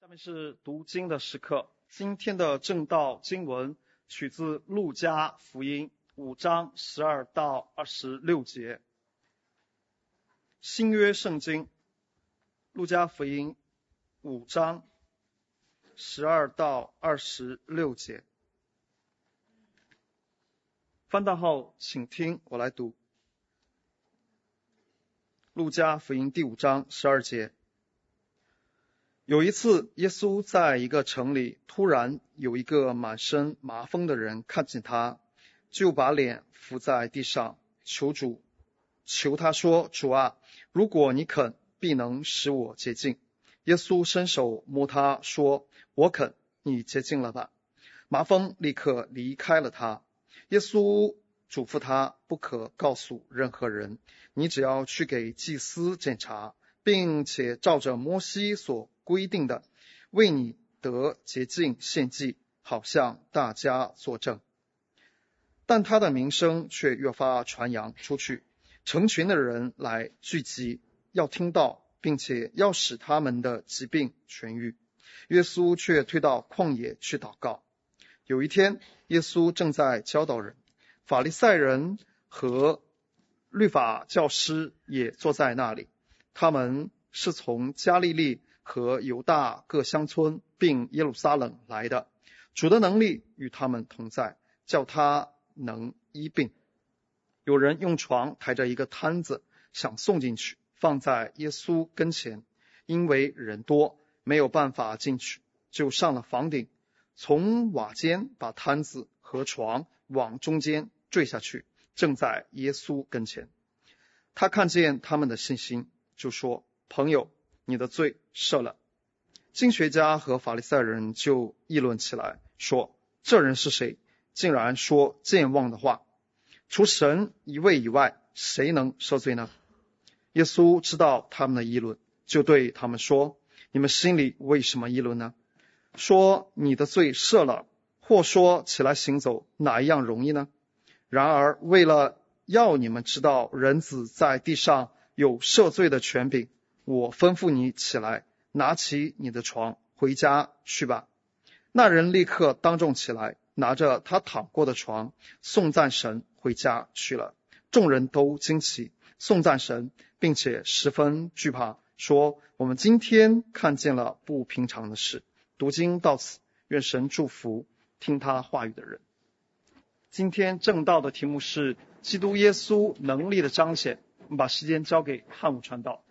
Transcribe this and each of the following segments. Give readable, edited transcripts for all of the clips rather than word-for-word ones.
下面是读经的时刻。今天的正道经文取自路加福音5章12到26节。新约圣经路加福音5章12到26节。翻到后请听我来读。路加福音第5章12节。有一次，耶稣在一个城里，突然有一个满身麻风的人看见他，就把脸伏在地上，求他说：主啊，如果你肯，必能使我洁净。耶稣伸手摸他说：我肯，你洁净了吧。麻风立刻离开了他。耶稣嘱咐他不可告诉任何人，你只要去给祭司检查，并且照着摩西所规定的为你得洁净献祭，好向大家作证。但他的名声却越发传扬出去，成群的人来聚集，要听到，并且要使他们的疾病痊愈。耶稣却退到旷野去祷告。有一天，耶稣正在教导人，法利赛人和律法教师也坐在那里，他们是从加利利和犹大各乡村并耶路撒冷来的。主的能力与他们同在，叫他能医病。有人用床抬着一个摊子，想送进去，放在耶稣跟前，因为人多，没有办法进去，就上了房顶，从瓦间把摊子和床往中间坠下去，正在耶稣跟前。他看见他们的信心，就说：朋友，你的罪赦了。经学家和法利赛人就议论起来，说：这人是谁？竟然说健忘的话。除神一位以外，谁能赦罪呢？耶稣知道他们的议论，就对他们说：你们心里为什么议论呢？说你的罪赦了，或说起来行走，哪一样容易呢？然而为了要你们知道人子在地上有赦罪的权柄，我吩咐你起来，拿起你的床，回家去吧。那人立刻当众起来，拿着他躺过的床，颂赞神，回家去了。众人都惊奇，颂赞神，并且十分惧怕，说：我们今天看见了不平常的事。读经到此，愿神祝福听他话语的人。今天正道的题目是基督耶稣能力的彰显。我们把时间交给汉武传道。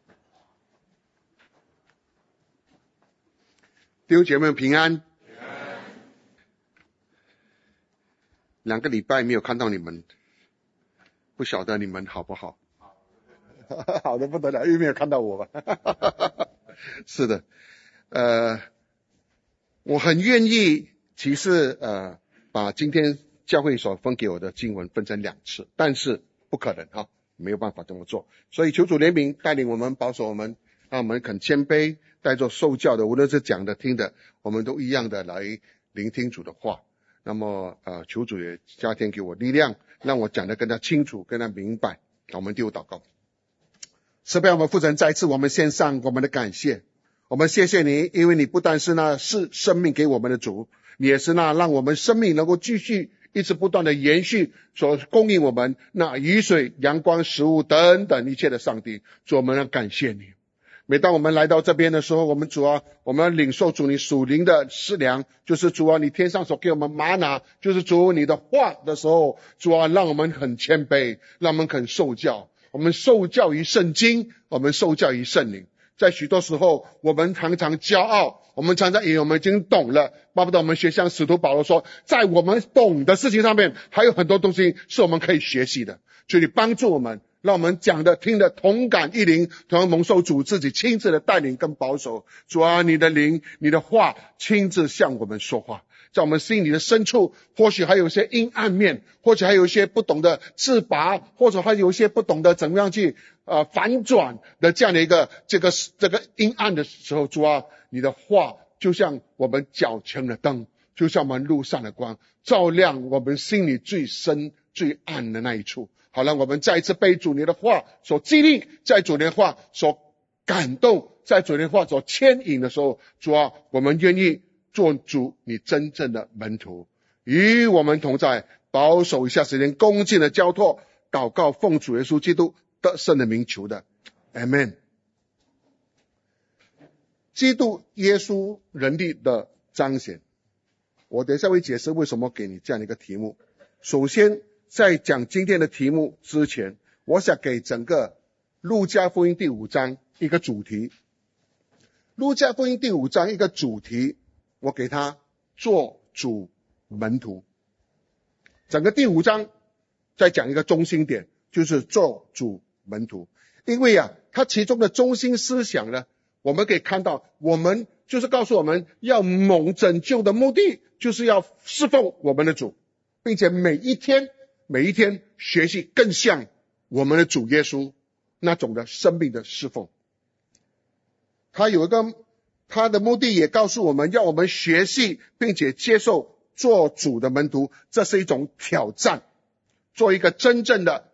弟兄姐妹平安。2个礼拜没有看到你们，不晓得你们好不好？好的不得了，又没有看到我吧？是的，我很愿意，其实把今天教会所分给我的经文分成2次，但是不可能哈，没有办法这么做。所以求主怜悯带领我们，保守我们，让我们肯谦卑，带着受教的，无论是讲的听的，我们都一样的来聆听主的话。那么求主也加添给我力量，让我讲得更加清楚，更加明白。我们就祷告。慈悲我们父神，再次我们献上我们的感谢。我们谢谢你，因为你不但是那是生命给我们的主，你也是那让我们生命能够继续一直不断的延续所供应我们那雨水、阳光、食物等等一切的上帝。主，我们要感谢你。每当我们来到这边的时候，我们主啊，我们要领受主你属灵的食粮，就是主啊，你天上所给我们玛拿，就是主你的话的时候，主啊，让我们很谦卑，让我们肯受教。我们受教于圣经，我们受教于圣灵。在许多时候，我们常常骄傲，我们常常以为我们已经懂了，巴不得我们学像使徒保罗说，在我们懂的事情上面，还有很多东西是我们可以学习的。求你帮助我们，让我们讲的听的同感一灵，同样蒙受主自己亲自的带领跟保守。主啊，你的灵，你的话亲自向我们说话，在我们心里的深处，或许还有一些阴暗面，或许还有一些不懂得自拔，或者还有一些不懂得怎么样去反转的这样的一个这个阴暗的时候，主啊，你的话就像我们脚前的灯，就像我们路上的光，照亮我们心里最深最暗的那一处。好，让我们再一次被主你的话所激励，在主你的话所感动， 在主的话所牵引的时候，主啊，我们愿意做主你真正的门徒，与我们同在，保守一下时间，恭敬的交托，祷告，奉主耶稣基督得胜的名求的 Amen。 基督耶稣人力的彰显，我等一下会解释为什么给你这样的一个题目。首先在讲今天的题目之前，我想给整个路加福音第5章一个主题。路加福音第5章一个主题，我给他做主门徒。整个第5章在讲一个中心点，就是做主门徒。因为它其中的中心思想呢，我们可以看到，我们就是告诉我们要蒙拯救的目的，就是要侍奉我们的主，并且每一天学习更像我们的主耶稣那种的生命的侍奉。他的目的也告诉我们，要我们学习并且接受做主的门徒，这是一种挑战，做一个真正的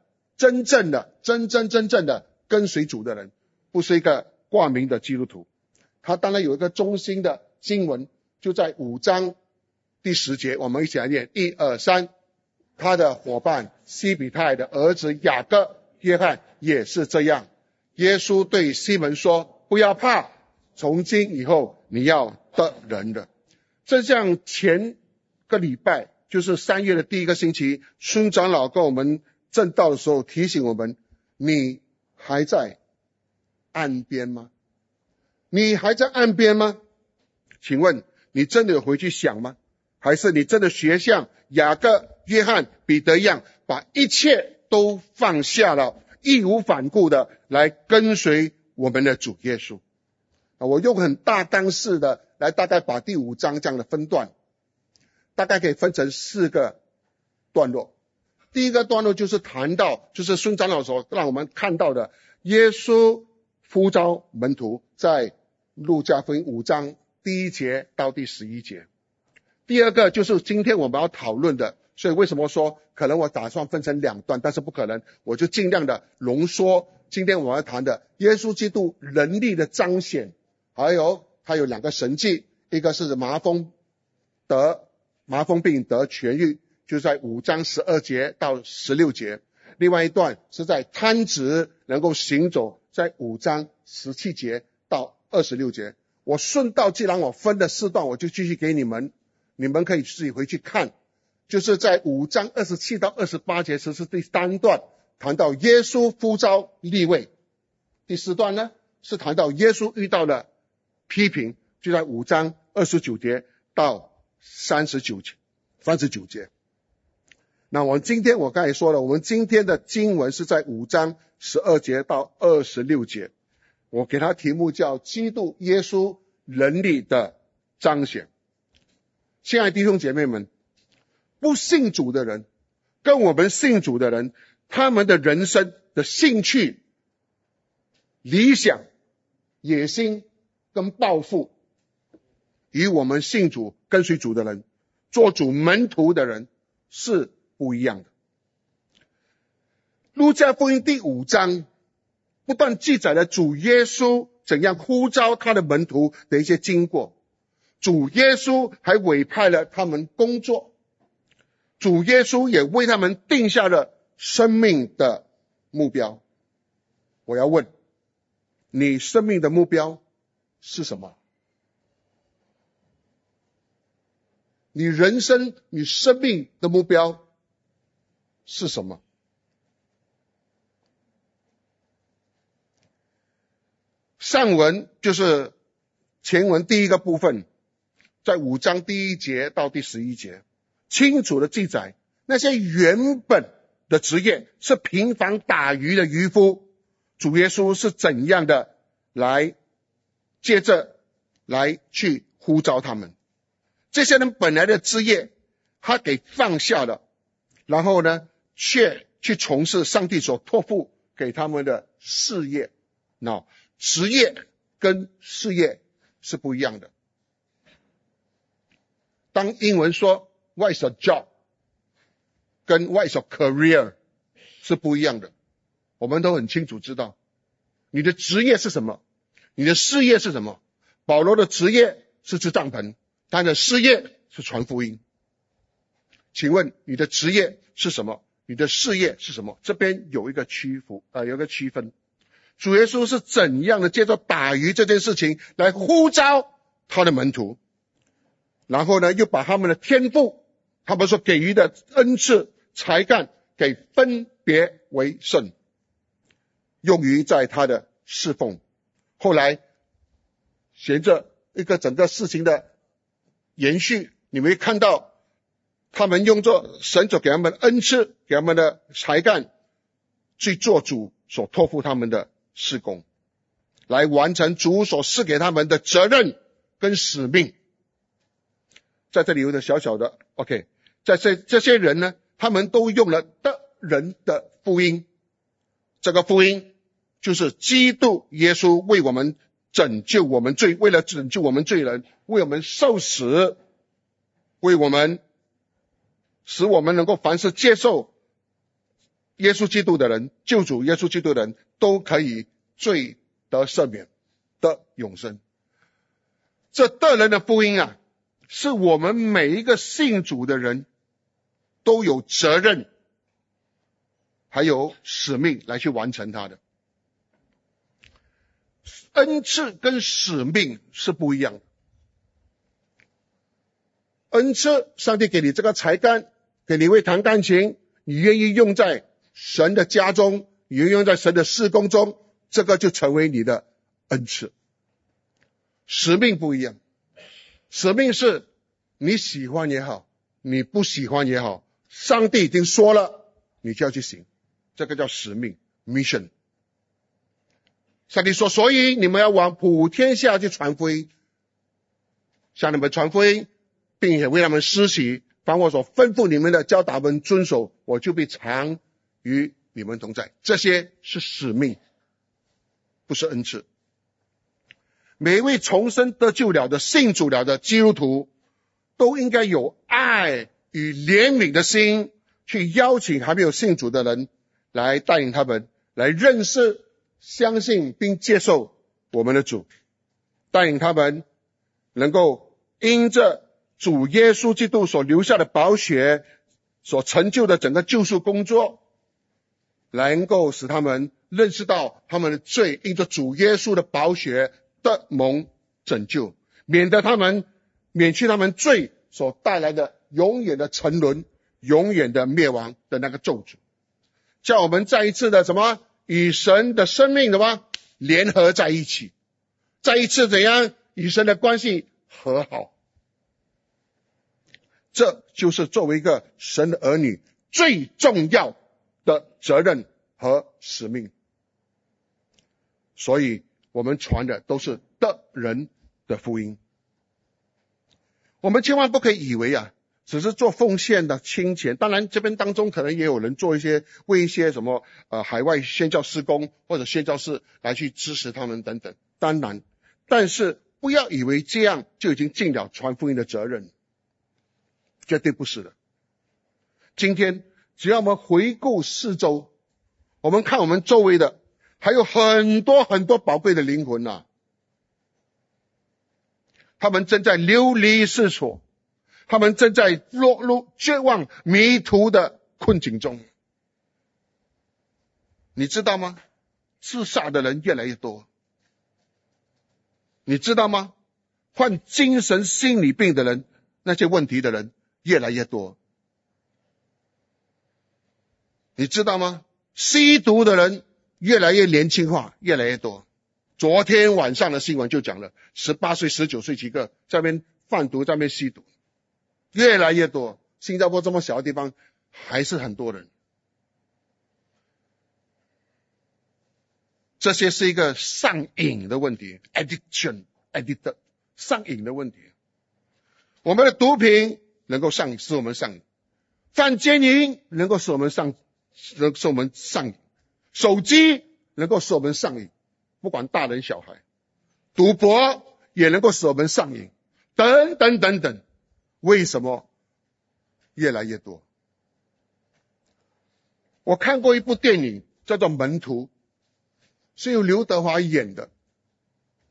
跟随主的人，不是一个挂名的基督徒。他当然有一个中心的经文，就在5章第10节，我们一起来念，1、2、3。他的伙伴西比泰的儿子雅各、约翰也是这样。耶稣对西门说，不要怕，从今以后你要得人的。正像前个礼拜，就是3月的第一个星期，孙长老跟我们正道的时候提醒我们，你还在岸边吗？你还在岸边吗？请问你真的有回去想吗？还是你真的学像雅各、约翰、彼得一样，把一切都放下了，义无反顾的来跟随我们的主耶稣？我用很大单式的来大概把第5章这样的分段，大概可以分成4个段落。第一个段落就是谈到，就是孙长老所让我们看到的耶稣呼召门徒，在路加福音5章第1节到第11节。第二个就是今天我们要讨论的，所以为什么说可能我打算分成2段，但是不可能，我就尽量的浓缩今天我们要谈的耶稣基督能力的彰显，还有2个神迹，一个是麻风病得痊愈，就是在5章12节到16节，另外一段是在瘫子能够行走，在5章17节到26节。我顺道既然我分了4段，我就继续给你们可以自己回去看。就是在5章27到28节，这是第3段，谈到耶稣呼召利未。第4段呢，是谈到耶稣遇到了批评，就在5章29节到39节。那我刚才说了，我们今天的经文是在5章12节到26节，我给它题目叫基督耶稣能力的彰显。亲爱的弟兄姐妹们，不信主的人跟我们信主的人，他们的人生的兴趣、理想、野心跟抱负，与我们信主跟随主的人，做主门徒的人是不一样的。路加福音第5章不断记载了主耶稣怎样呼召他的门徒的一些经过，主耶稣还委派了他们工作，主耶稣也为他们定下了生命的目标。我要问你，生命的目标是什么？你人生你生命的目标是什么？上文就是前文第一个部分，在5章第1节到第11节，清楚的记载那些原本的职业是平凡打鱼的渔夫，主耶稣是怎样的来接着来去呼召他们。这些人本来的职业他给放下了，然后呢却去从事上帝所托付给他们的事业。职业跟事业是不一样的。当英文说 what is a job 跟 what is a career 是不一样的，我们都很清楚知道你的职业是什么， 你的事业是什么？保罗的职业是织帐篷，他的事业是传福音。请问你的职业是什么？你的事业是什么？这边有一个区分。主耶稣是怎样的借着打鱼这件事情来呼召他的门徒，然后呢又把他们的天赋，他们所给予的恩赐才干给分别为圣，用于在他的侍奉。后来随着一个整个事情的延续，你们会看到他们用着神所给他们的恩赐，给他们的才干，去做主所托付他们的事工，来完成主所赐给他们的责任跟使命。在这里有一个小小的 OK， 在这些人呢，他们都用了得人的福音。这个福音就是基督耶稣为我们拯救我们罪，为了拯救我们罪人，为我们受死，为我们使我们能够凡是接受耶稣基督的人，救主耶稣基督的人，都可以罪得赦免，得永生。这得人的福音啊，是我们每一个信主的人都有责任还有使命来去完成它的。恩赐跟使命是不一样的。恩赐，上帝给你这个才干，给你会弹钢琴，你愿意用在神的家中，你愿意用在神的事工中，这个就成为你的恩赐。使命不一样，使命是你喜欢也好，你不喜欢也好，上帝已经说了，你就要去行，这个叫使命 mission。 上帝说，所以你们要往普天下去传福音，向你们传福音，并且为他们施洗，凡我所吩咐你们的，教导他们遵守，我就必常与你们同在。这些是使命，不是恩赐。每一位重生得救了的信主了的基督徒，都应该有爱与怜悯的心，去邀请还没有信主的人，来带领他们来认识、相信并接受我们的主，带领他们能够因着主耶稣基督所留下的宝血所成就的整个救赎工作，能够使他们认识到他们的罪因着主耶稣的宝血的蒙拯救，免去他们罪所带来的永远的沉沦、永远的灭亡的那个咒诅，叫我们再一次的与神的生命联合在一起，再一次怎样与神的关系和好。这就是作为一个神的儿女最重要的责任和使命。所以我们传的都是得人的福音。我们千万不可以以为只是做奉献的亲钱，当然这边当中可能也有人做为一些海外宣教事工或者宣教士来去支持他们等等，当然，但是不要以为这样就已经尽了传福音的责任，绝对不是的。今天只要我们回顾四周，我们看我们周围的还有很多很多宝贵的灵魂他们正在流离失所，他们正在落入绝望迷途的困境中。你知道吗？自杀的人越来越多。你知道吗？患精神心理病的人，那些问题的人越来越多。你知道吗？吸毒的人越来越年轻化，越来越多。昨天晚上的新闻就讲了，18岁、19岁几个在那边贩毒，在那边吸毒，越来越多。新加坡这么小的地方，还是很多人。这些是一个上瘾的问题 ，addict 上瘾的问题。我们的毒品能够使我们上瘾，犯奸淫能够使我们上瘾，手机能够使我们上瘾，不管大人小孩，赌博也能够使我们上瘾，等等等等。为什么越来越多？我看过一部电影叫做《门徒》，是由刘德华演的。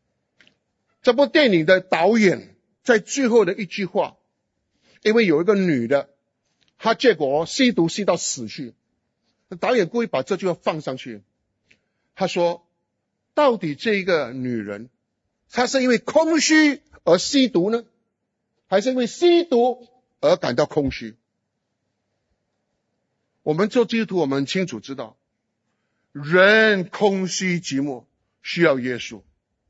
这部电影的导演在最后的一句话，因为有一个女的，她结果吸毒吸到死去，导演故意把这句话放上去。他说，到底这个女人，她是因为空虚而吸毒呢，还是因为吸毒而感到空虚？我们做基督徒，我们清楚知道，人空虚寂寞，需要耶稣。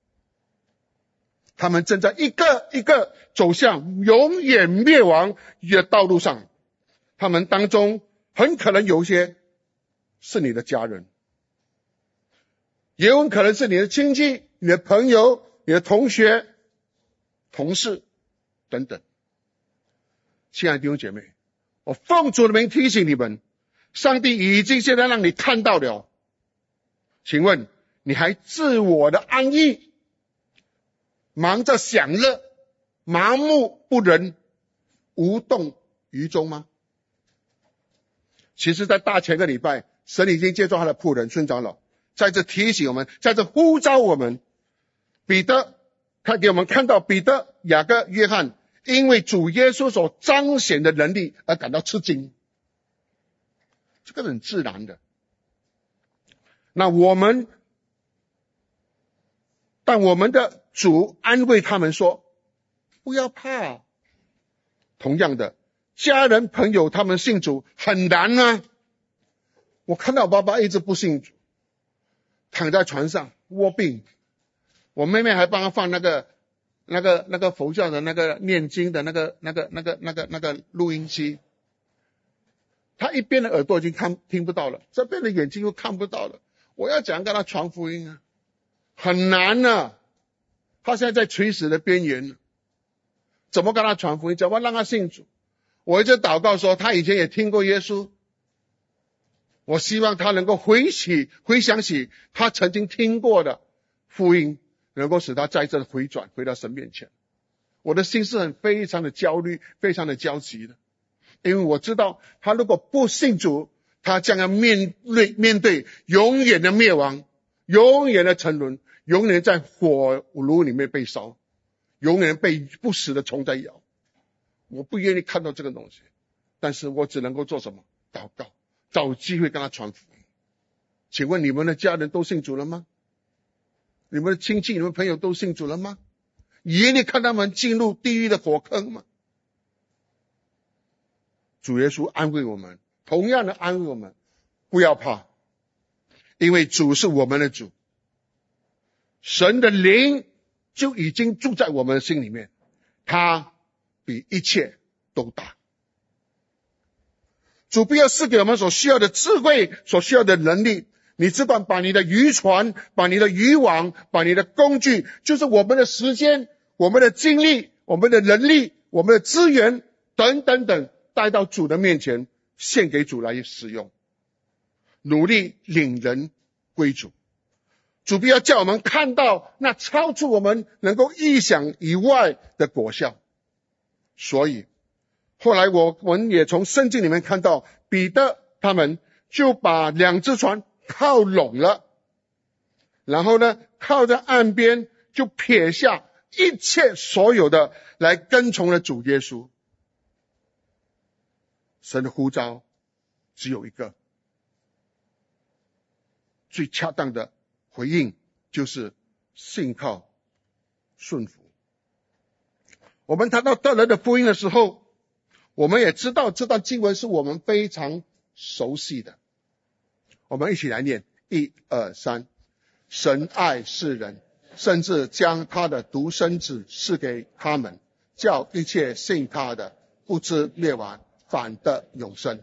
他们正在一个一个走向永远灭亡的道路上，他们当中很可能有些是你的家人，也很可能是你的亲戚、你的朋友、你的同学、同事等等。亲爱的弟兄姐妹，我奉主的名提醒你们，上帝已经现在让你看到了，请问你还自我的安逸，忙着享乐，麻木不仁，无动于衷吗？其实在大前个礼拜，神已经借助他的仆人孙长老在这提醒我们，在这呼召我们。彼得他给我们看到，彼得、雅各、约翰因为主耶稣所彰显的能力而感到吃惊，这个很自然的。但我们的主安慰他们说，不要怕。同样的，家人朋友他们信主很难啊。我看到我爸爸一直不信主，躺在床上卧病，我妹妹还帮他放那个佛教的那个念经的那个录音机，他一边的耳朵已经听不到了，这边的眼睛又看不到了。我要怎样跟他传福音啊？很难啊，他现在在垂死的边缘，怎么跟他传福音？怎么让他信主？我一直祷告说，他以前也听过耶稣，我希望他能够回想起他曾经听过的福音，能够使他再次回转回到神面前。我的心是非常的焦虑，非常的焦急的，因为我知道他如果不信主，他将要面对永远的灭亡，永远的沉沦，永远在火炉里面被烧，永远被不死的虫在咬。我不愿意看到这个东西，但是我只能够做什么？祷告，找机会跟他传福音。请问你们的家人都信主了吗？你们的亲戚、你们朋友都信主了吗？愿意看他们进入地狱的火坑吗？主耶稣安慰我们，同样的安慰我们，不要怕，因为主是我们的主，神的灵就已经住在我们的心里面，他比一切都大。主必要赐给我们所需要的智慧，所需要的能力。你只管把你的渔船，把你的渔网，把你的工具，就是我们的时间，我们的精力，我们的能力，我们的资源等等等，带到主的面前，献给主来使用，努力领人归主。主必要叫我们看到那超出我们能够意想以外的果效。所以后来我们也从圣经里面看到，彼得他们就把2只船靠拢了，然后呢，靠在岸边，就撇下一切所有的来跟从了主耶稣。神的呼召只有一个，最恰当的回应就是信靠顺服。我们谈到得人的福音的时候，我们也知道这段经文是我们非常熟悉的。我们一起来念，1、2、3。神爱世人，甚至将他的独生子赐给他们，叫一切信他的不至灭亡，反得永生。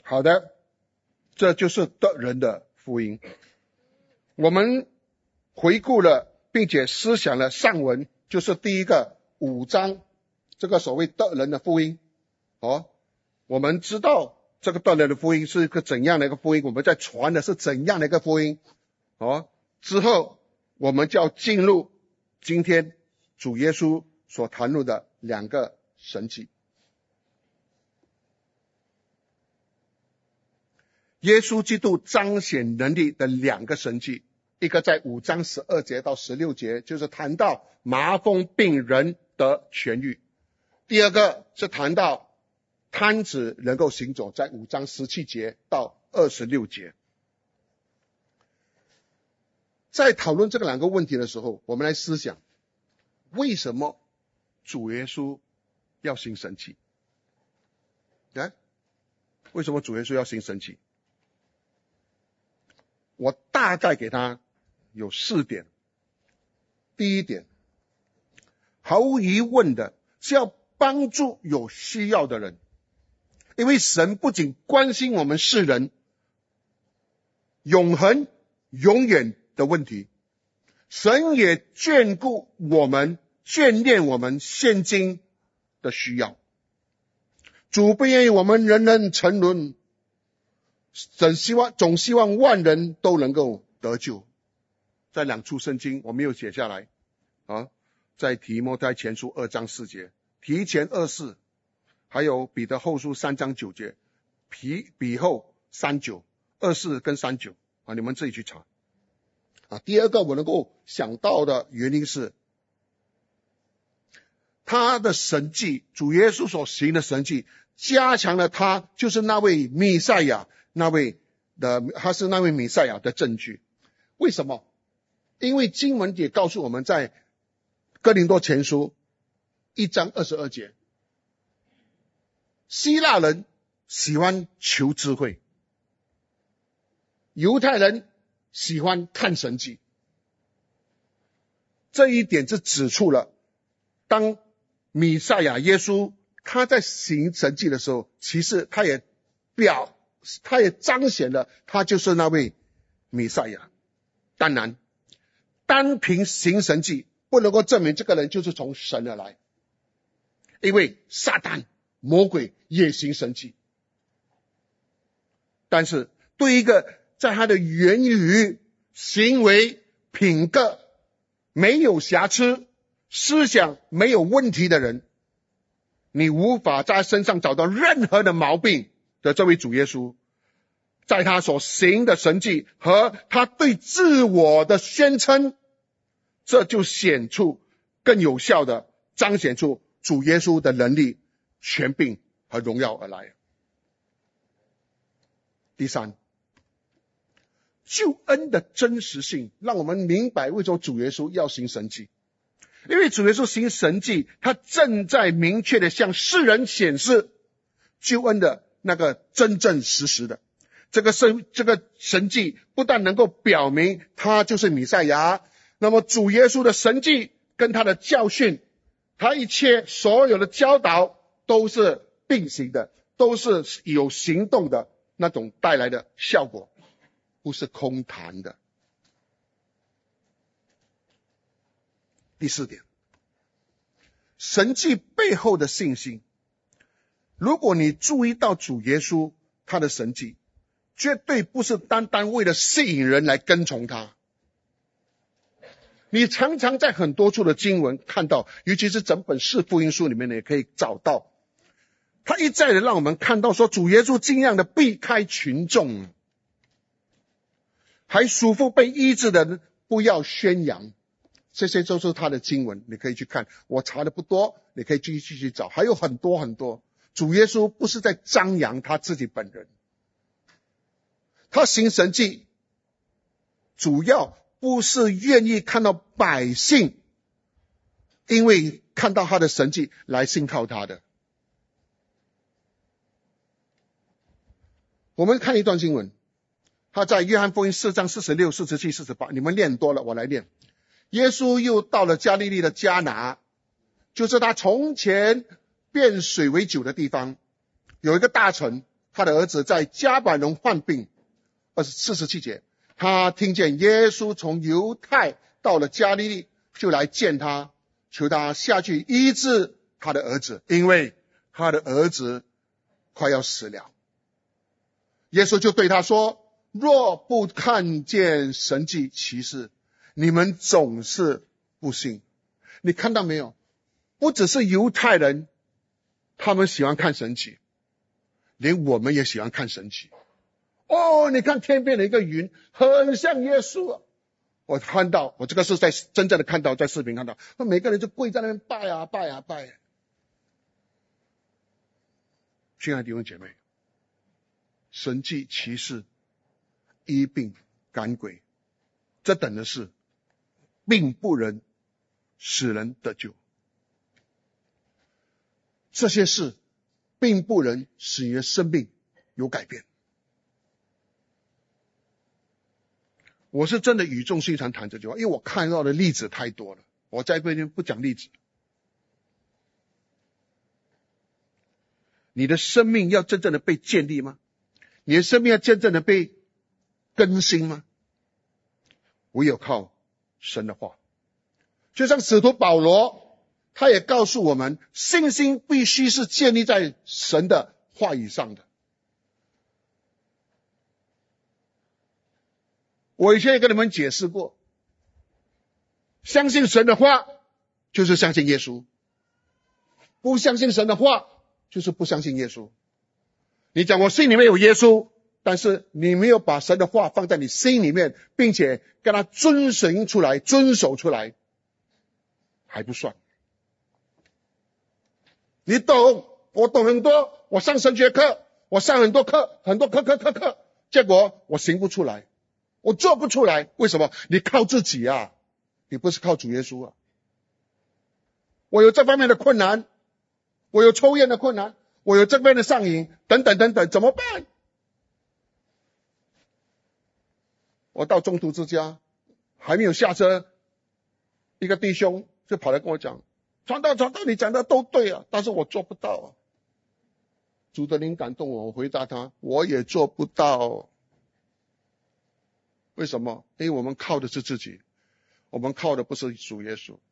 好的，这就是得人的福音。我们回顾了并且思想了上文，就是第一个5章，这个所谓得人的福音。我们知道这个得人的福音是一个怎样的一个福音，我们在传的是怎样的一个福音。之后我们就要进入今天主耶稣所谈论的2个神迹。耶稣基督彰显能力的2个神迹，一个在5章12节到16节，就是谈到麻风病人得痊愈；第二个是谈到瘫子能够行走，在5章17节到26节。在讨论这个2个问题的时候，我们来思想，为什么主耶稣要行神迹？为什么主耶稣要行神迹？我大概给他有4点。第一点，毫无疑问的是要帮助有需要的人，因为神不仅关心我们世人永恒永远的问题，神也眷顾我们，眷恋我们现今的需要。主不愿意我们人人沉沦，总希望万人都能够得救。在2处圣经我没有写下来在提摩太前书2章4节，提前24，还有彼得后书3章9节，彼后39 24跟39你们自己去查。第二个我能够想到的原因是，他的神迹，主耶稣所行的神迹，加强了他就是那位弥赛亚，他是那位弥赛亚的证据。为什么？因为经文也告诉我们，在哥林多前书1章22节，希腊人喜欢求智慧，犹太人喜欢看神迹。这一点是指出了，当弥赛亚耶稣他在行神迹的时候，其实他也彰显了他就是那位弥赛亚。当然，单凭行神迹不能够证明这个人就是从神而来，因为撒旦魔鬼也行神迹。但是对一个在他的言语、行为、品格没有瑕疵、思想没有问题的人，你无法在他身上找到任何的毛病的这位主耶稣，在他所行的神迹和他对自我的宣称，这就显出更有效的彰显出主耶稣的能力、权柄和荣耀而来。第三，救恩的真实性让我们明白为什么主耶稣要行神迹。因为主耶稣行神迹，他正在明确的向世人显示救恩的那个真正实实的。这个神迹不但能够表明他就是弥赛亚，那么主耶稣的神迹跟他的教训，他一切所有的教导都是并行的，都是有行动的那种带来的效果，不是空谈的。第4点，神迹背后的信心。如果你注意到主耶稣他的神迹，绝对不是单单为了吸引人来跟从他。你常常在很多处的经文看到，尤其是整本4福音书里面也可以找到，他一再的让我们看到说，主耶稣尽量的避开群众，还嘱咐被医治的人不要宣扬。这些都是他的经文，你可以去看，我查的不多，你可以继续去找，还有很多很多。主耶稣不是在张扬他自己本人，他行神迹主要不是愿意看到百姓因为看到他的神迹来信靠他的。我们看一段经文，他在约翰福音4章46、47、48，你们念多了，我来念。耶稣又到了加利利的迦拿，就是他从前变水为酒的地方。有一个大臣， 他的儿子在迦百农患病。47节，他听见耶稣从犹太到了加利利，就来见他，求他下去医治他的儿子，因为他的儿子快要死了。耶稣就对他说，若不看见神迹奇事，你们总是不信。你看到没有？不只是犹太人，他们喜欢看神迹，连我们也喜欢看神迹。哦，你看天边的一个云，很像耶稣啊！我看到，我这个是在真正的看到，在视频看到，每个人就跪在那边拜啊拜啊拜啊。亲爱的弟兄姐妹，神迹奇事、医病赶鬼，这等的是并不能使人得救。这些事并不能使你的生命有改变。我是真的语重心长谈这句话，因为我看到的例子太多了，我在这边不讲例子。你的生命要真正的被建立吗？你的生命要真正的被更新吗？唯有靠神的话。就像使徒保罗，他也告诉我们，信心必须是建立在神的话语上的。我以前也跟你们解释过，相信神的话就是相信耶稣，不相信神的话就是不相信耶稣。你讲我心里面有耶稣，但是你没有把神的话放在你心里面，并且跟他遵循出来、遵守出来，还不算。你懂，我懂很多，我上神学课，我上很多课，结果我行不出来，我做不出来。为什么？你靠自己啊，你不是靠主耶稣啊。我有这方面的困难，我有抽烟的困难，我有这边的上瘾，等等等等，怎么办？我到中途之家，还没有下车，一个弟兄就跑来跟我讲，传道，你讲的都对啊，但是我做不到啊。主的灵感动我，我回答他，我也做不到。为什么？因为我们靠的是自己，我们靠的不是主耶稣。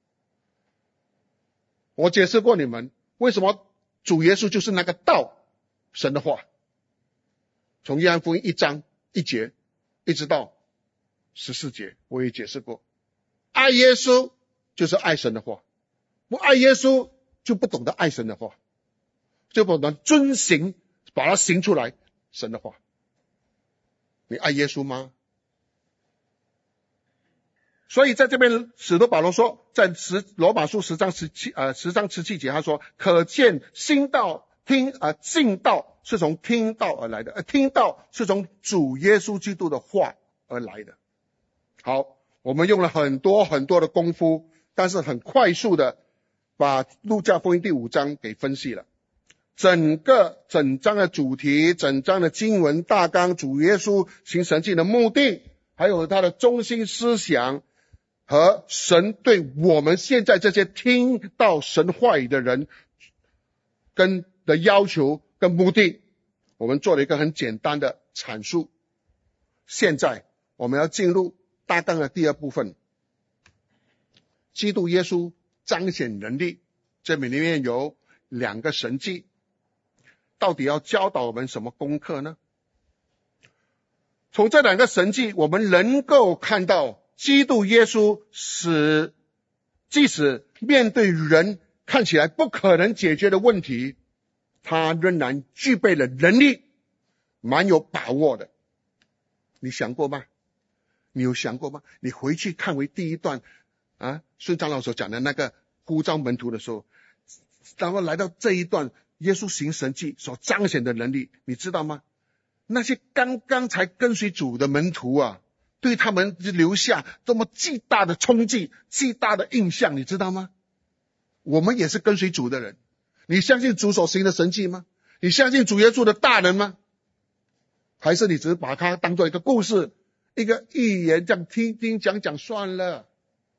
我解释过你们，为什么主耶稣就是那个道，神的话。从约翰福音1章1节一直到14节，我也解释过。爱耶稣就是爱神的话，不爱耶稣就不懂得爱神的话，就不懂得遵行，把它行出来神的话。你爱耶稣吗？所以在这边使徒保罗说，在罗马书10章17节，他说，可见信道是从听道而来的，听道是从主耶稣基督的话而来的。好，我们用了很多的功夫，但是很快速的把路加福音第5章给分析了。整章的主题，整章的经文大纲，主耶稣行神迹的目的，还有他的中心思想，和神对我们现在这些听到神话语的人跟的要求跟目的，我们做了一个很简单的阐述。现在我们要进入大纲的第二部分，基督耶稣彰显能力，这里面有2个神迹，到底要教导我们什么功课呢？从这2个神迹，我们能够看到基督耶稣即使面对人看起来不可能解决的问题，他仍然具备了能力，蛮有把握的。你想过吗？你有想过吗？你回去看回第一段孙长老所讲的那个呼召门徒的时候，然后来到这一段耶稣行神迹所彰显的能力，你知道吗？那些刚刚才跟随主的门徒啊，对他们留下多么巨大的冲击，巨大的印象，你知道吗？我们也是跟随主的人，你相信主所行的神迹吗？你相信主耶稣的大能吗？还是你只是把它当作一个故事，一个寓言，这样听讲算了？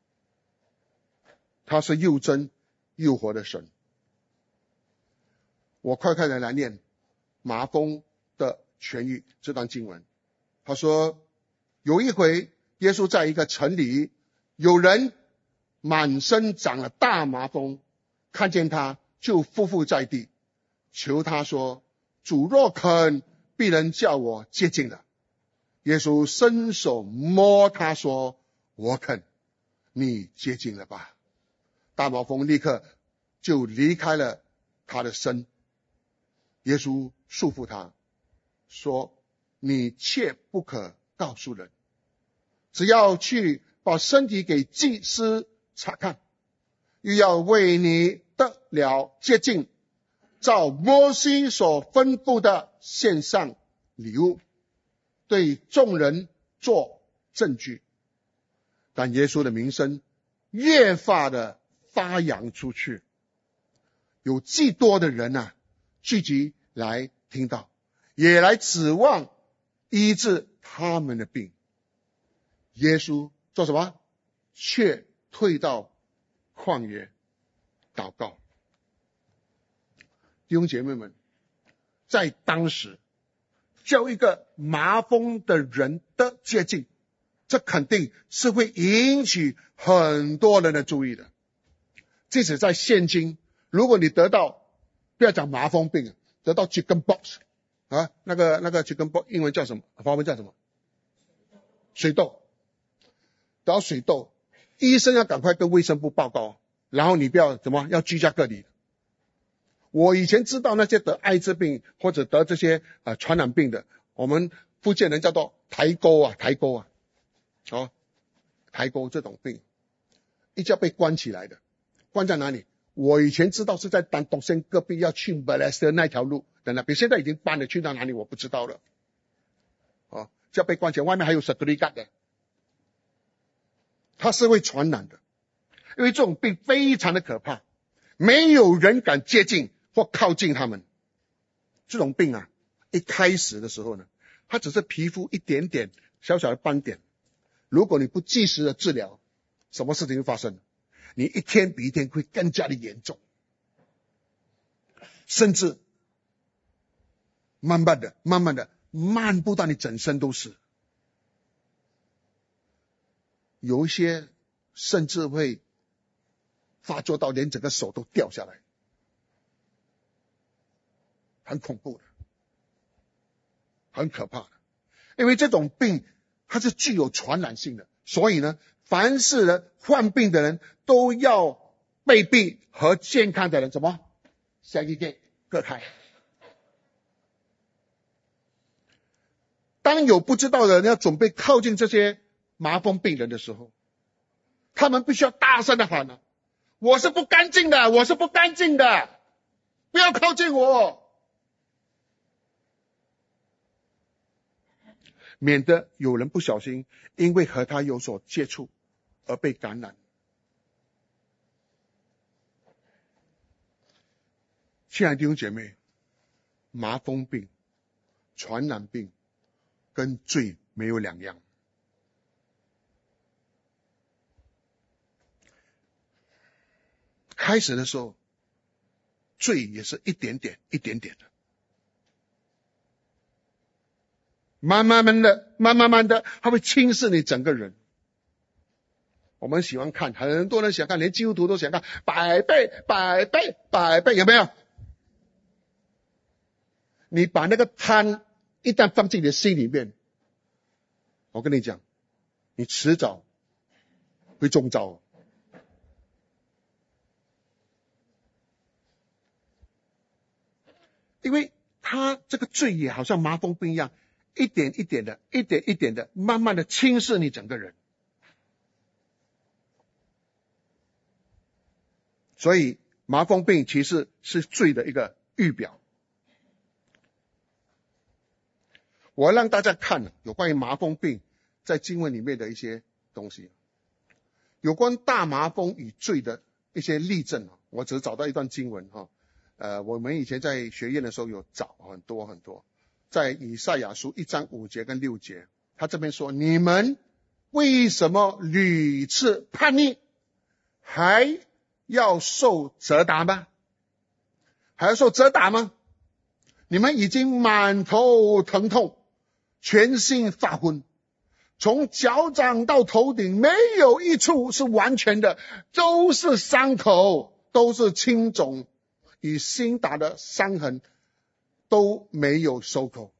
他是又真又活的神。我快的来念麻风的痊愈。这段经文，他说有一回耶稣在一个城里，有人满身长了大麻风，看见他就匍匐在地，求他说，主若肯，必能叫我洁净的。耶稣伸手摸他说，我肯，你洁净了吧。大麻风立刻就离开了他的身。耶稣束缚他说，你切不可告诉人，只要去把身体给祭司查看，又要为你得了洁净，照摩西所吩咐的献上礼物，对众人做证据。但耶稣的名声越发的发扬出去，有极多的人聚集来听到，也来指望医治他们的病。耶稣做什么？却退到旷野祷告。弟兄姐妹们，在当时叫一个麻风的人的洁净，这肯定是会引起很多人的注意的。即使在现今，如果你得到，不要讲麻风病，得到 chickenpox 那个 chickenpox 英文叫什么？华文叫什么？水痘。得到水痘，医生要赶快跟卫生部报告，然后你不要什么，要居家隔离。我以前知道那些得艾滋病或者得这些传染病的，我们福建人叫做台沟台沟这种病，一直要被关起来的。关在哪里？我以前知道是在丹东县隔壁要去马来西亚那条路的那边，现在已经搬了，去到哪里我不知道了。就要被关起来，外面还有 security guard 的。它是会传染的，因为这种病非常的可怕，没有人敢接近或靠近他们。这种病一开始的时候呢，它只是皮肤一点点小小的斑点，如果你不及时的治疗，什么事情会发生？你一天比一天会更加的严重，甚至慢慢的漫步到你整身都是。有一些甚至会发作到连整个手都掉下来，很恐怖的，很可怕的。因为这种病它是具有传染性的，所以呢，凡是患病的人都要被病和健康的人怎么segregate隔开。当有不知道的人要准备靠近这些麻风病人的时候，他们必须要大声的喊我是不干净的，我是不干净的，不要靠近我，免得有人不小心因为和他有所接触而被感染。亲爱的弟兄姐妹，麻风病、传染病跟罪没有两样。开始的时候，罪也是一点点的，慢慢的，它会侵蚀你整个人。我们喜欢看，很多人喜欢看，连基督徒都喜欢看百倍，有没有？你把那个贪一旦放进你的心里面，我跟你讲，你迟早会中招。因为他这个罪也好像麻风病一样，一点一点的，慢慢的侵蚀你整个人。所以麻风病其实是罪的一个预表。我要让大家看有关于麻风病在经文里面的一些东西，有关大麻风与罪的一些例证。我只是找到一段经文我们以前在学院的时候有找很多，在以赛亚书1章5节跟6节，他这边说，你们为什么屡次叛逆，还要受责打吗？ 你们已经满头疼痛，全身发昏，从脚掌到头顶没有一处是完全的，都是伤口，都是青肿，与新打的伤痕都没有收口，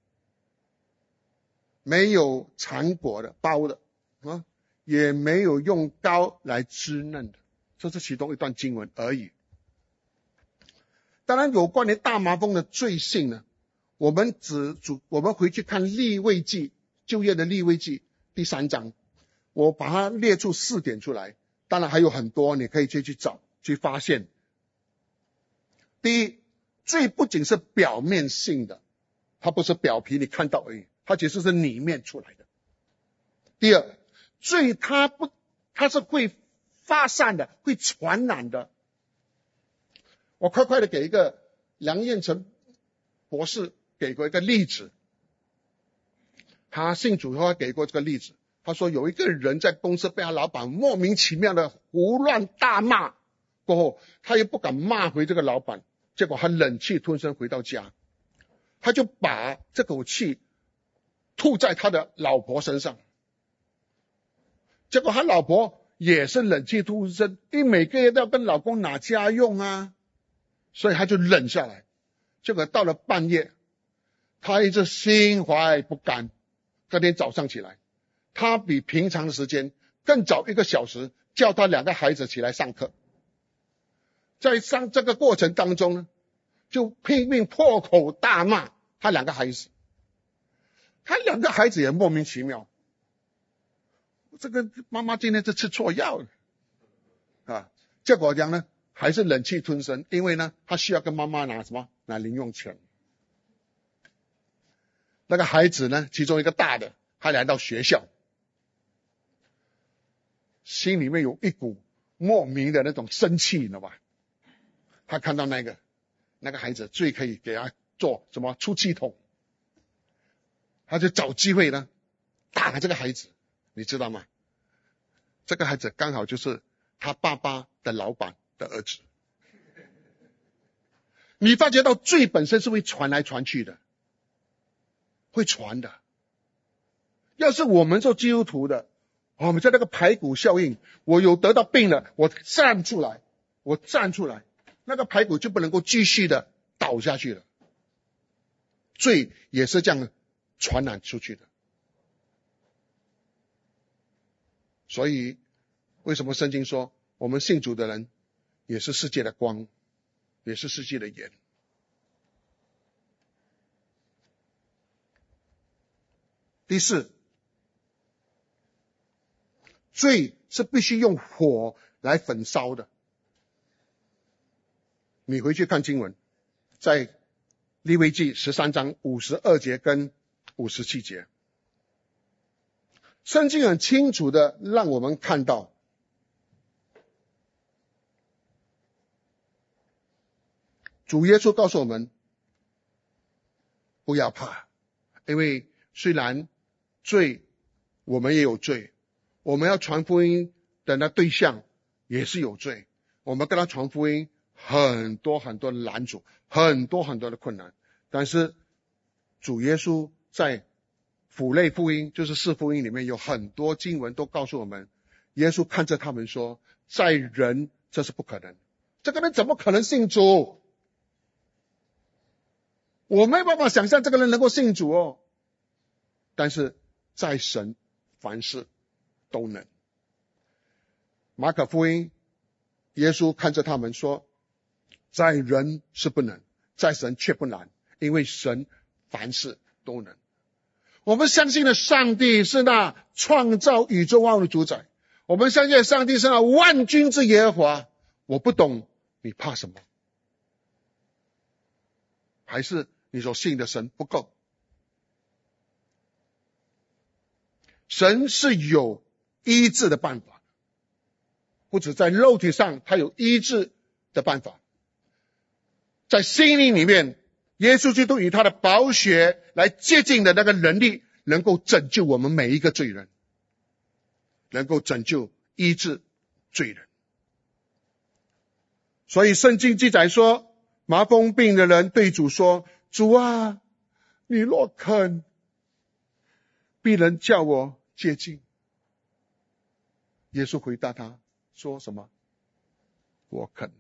没有缠裹的包的也没有用膏来滋润的。这是其中一段经文而已。当然有关于大麻风的罪性呢，我们回去看利未记，旧约的利未记第3章，我把它列出4点出来，当然还有很多，你可以去找去发现。第一，罪不仅是表面性的，它不是表皮你看到而已，它其实是里面出来的。第二，罪它是会发散的，会传染的。我快快的给一个梁彦成博士给过一个例子，他信主后给过这个例子。他说有一个人在公司被他老板莫名其妙的胡乱大骂，过后他又不敢骂回这个老板，结果他忍气吞声回到家，他就把这口气吐在他的老婆身上。结果他老婆也是忍气吞声，因为每个月都要跟老公拿家用啊，所以他就忍下来。结果到了半夜，他一直心怀不甘，隔天早上起来，他比平常的时间更早1个小时叫他2个孩子起来上课。在上这个过程当中呢，就拼命破口大骂他2个孩子。他2个孩子也莫名其妙，这个妈妈今天是吃错药了结果讲呢还是忍气吞声，因为呢他需要跟妈妈拿零用钱。那个孩子呢，其中一个大的，他来到学校，心里面有一股莫名的那种生气，你知道吧？他看到那个孩子最可以给他做什么出气筒，他就找机会呢打了这个孩子，你知道吗？这个孩子刚好就是他爸爸的老板的儿子。你发觉到罪本身是会传来传去的，会传的。要是我们做基督徒的，我们在那个排骨效应，我有得到病了，我站出来，那个排骨就不能够继续的倒下去了。罪也是这样传染出去的。所以为什么圣经说我们信主的人也是世界的光，也是世界的盐。第四，罪是必须用火来焚烧的。你回去看经文，在利未记13章52节跟57节，圣经很清楚的让我们看到，主耶稣告诉我们不要怕，因为虽然罪我们也有罪，我们要传福音的那对象也是有罪，我们跟他传福音很多很多的拦阻，很多很多的困难，但是主耶稣在辅类福音，就是4福音里面有很多经文都告诉我们，耶稣看着他们说，在人这是不可能，这个人怎么可能信主？我没办法想象这个人能够信主哦，但是在神凡事都能。马可福音，耶稣看着他们说，在人是不能，在神却不难，因为神凡事都能。我们相信的上帝是那创造宇宙万物的主宰，我们相信的上帝是那万军之耶和华。我不懂你怕什么？还是你所信的神不够？神是有医治的办法，不止在肉体上他有医治的办法，在心灵里面，耶稣基督以他的宝血来接近的那个能力，能够拯救我们每一个罪人，能够拯救医治罪人。所以圣经记载说，麻风病的人对主说， 主啊，你若肯，必能叫我洁净。耶稣回答他说什么？我肯，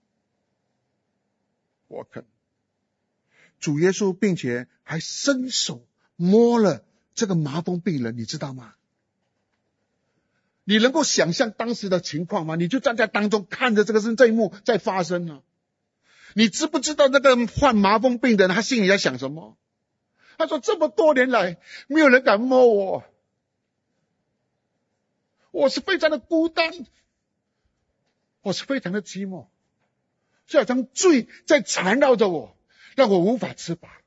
我肯。主耶稣并且还伸手摸了这个麻风病人，你知道吗？你能够想象当时的情况吗？你就站在当中看着这一幕在发生啊！你知不知道那个患麻风病的人他心里在想什么？他说这么多年来没有人敢摸我，我是非常的孤单，我是非常的寂寞，就好像罪在缠绕着我，让我无法自拔。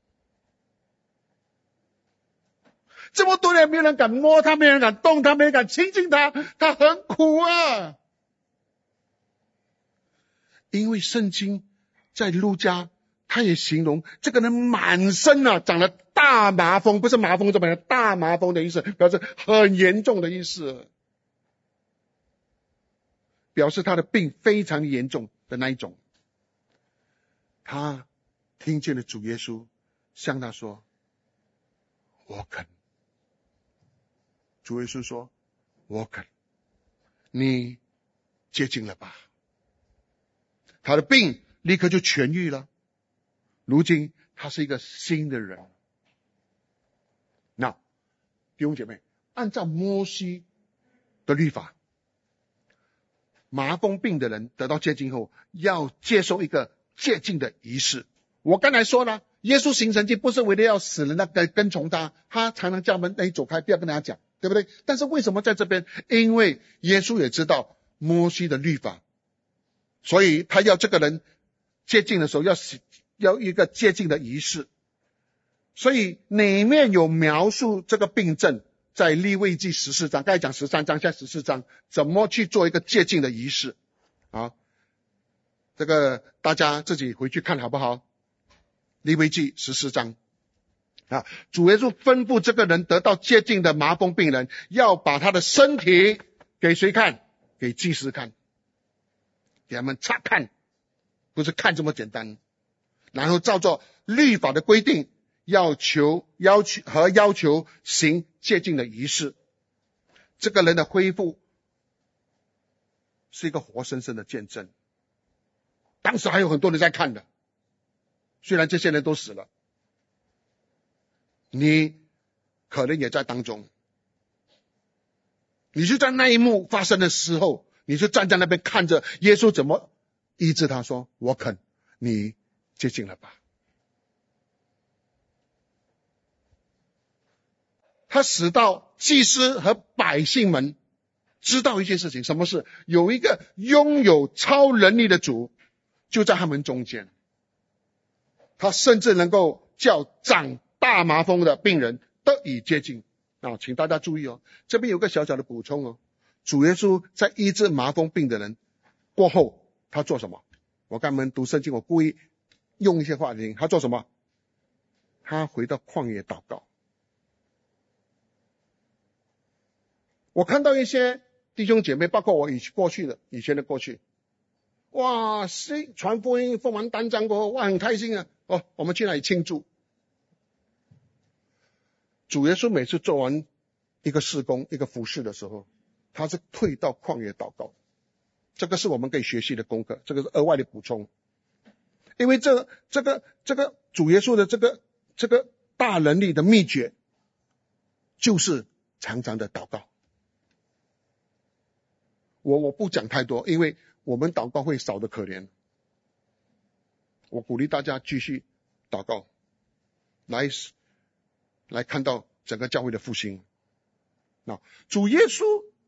这么多年没有人敢摸他，没有人敢动他，没人敢亲近他，他很苦啊。因为圣经在路加他也形容这个人满身啊长了大麻风，不是麻风这边的大麻风的意思，表示很严重的意思，表示他的病非常严重的那一种。他听见了主耶稣向他说我肯。主耶稣说我肯，你洁净了吧。他的病立刻就痊愈了，如今他是一个新的人。那弟兄姐妹，按照摩西的律法，麻风病的人得到洁净后要接受一个洁净的仪式。我刚才说了，耶稣行神迹不是为了要使人跟从他，他才能叫门走开，不要跟大家讲，对不对？但是为什么在这边？因为耶稣也知道摩西的律法，所以他要这个人洁净的时候要一个洁净的仪式。所以里面有描述这个病症，在利未记14章，刚才讲13章，现在14章，怎么去做一个洁净的仪式啊？这个大家自己回去看好不好？利未记14章啊，主耶稣吩咐这个人得到洁净的麻风病人，要把他的身体给谁看？给祭司看，给他们查看，不是看这么简单。然后照着律法的规定，要求行洁净的仪式。这个人的恢复是一个活生生的见证。当时还有很多人在看的，虽然这些人都死了，你可能也在当中。你就在那一幕发生的时候，你就站在那边看着耶稣怎么医治他，说我肯，你洁净了吧。他使到祭司和百姓们知道一件事情，什么事？有一个拥有超能力的主就在他们中间，他甚至能够叫长大麻风的病人得以洁净啊！请大家注意哦，这边有个小小的补充哦。主耶稣在医治麻风病的人过后，他做什么？我刚才读圣经，我故意用一些话题，他做什么？他回到旷野祷告。我看到一些弟兄姐妹，包括我以前的过去，哇，传福音奉完单张过后，哇，很开心啊！哦，我们去那里庆祝。主耶稣每次做完一个事工、一个服事的时候，他是退到旷野祷告。这个是我们可以学习的功课，这个是额外的补充。因为这个主耶稣的这个大能力的秘诀，就是常常的祷告。我不讲太多，因为我们祷告会少得可怜。我鼓励大家继续祷告，来看到整个教会的复兴。那主耶稣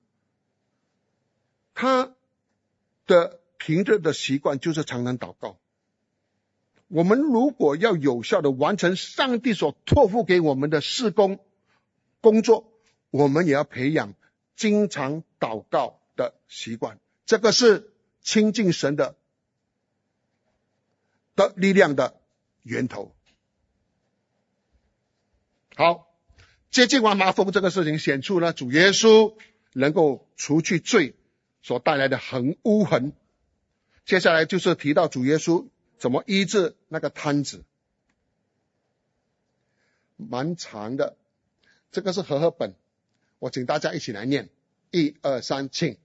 他的平日的习惯就是常常祷告。我们如果要有效的完成上帝所托付给我们的事工工作，我们也要培养经常祷告的习惯，这个是亲近神的力量的源头。好，洁净完麻风这个事情显出了主耶稣能够除去罪所带来的污痕。接下来就是提到主耶稣怎么医治那个瘫子。 蛮长的，这个是和合本，我请大家一起来念，1、2、3，请。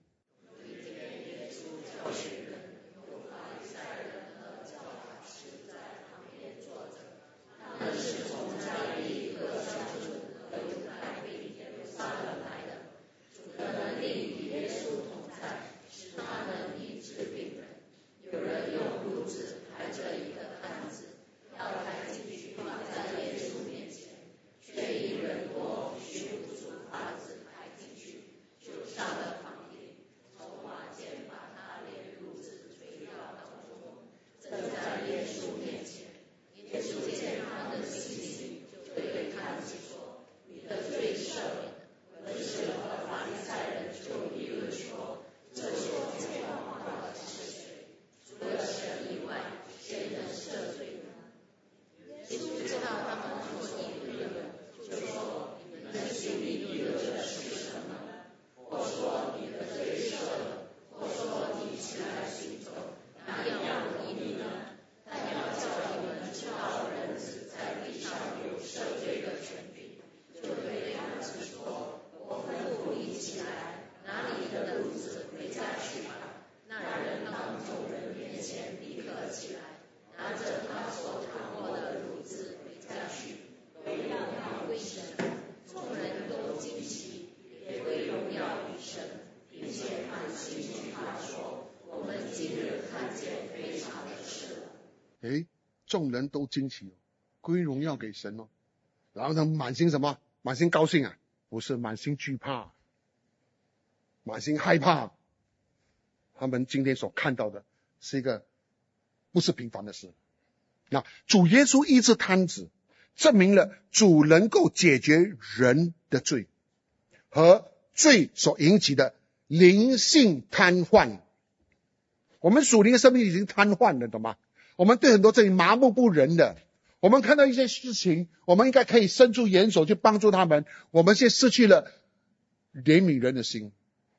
众人都惊奇，归荣耀给神哦。然后他们满心什么？满心高兴啊？不是，满心惧怕，满心害怕。他们今天所看到的是一个不是平凡的事。那主耶稣医治瘫子，证明了主能够解决人的罪和罪所引起的灵性瘫痪。我们属灵的生命已经瘫痪了，懂吗？我们对很多事情麻木不仁的，我们看到一些事情，我们应该可以伸出援手去帮助他们，我们现在失去了怜悯人的心。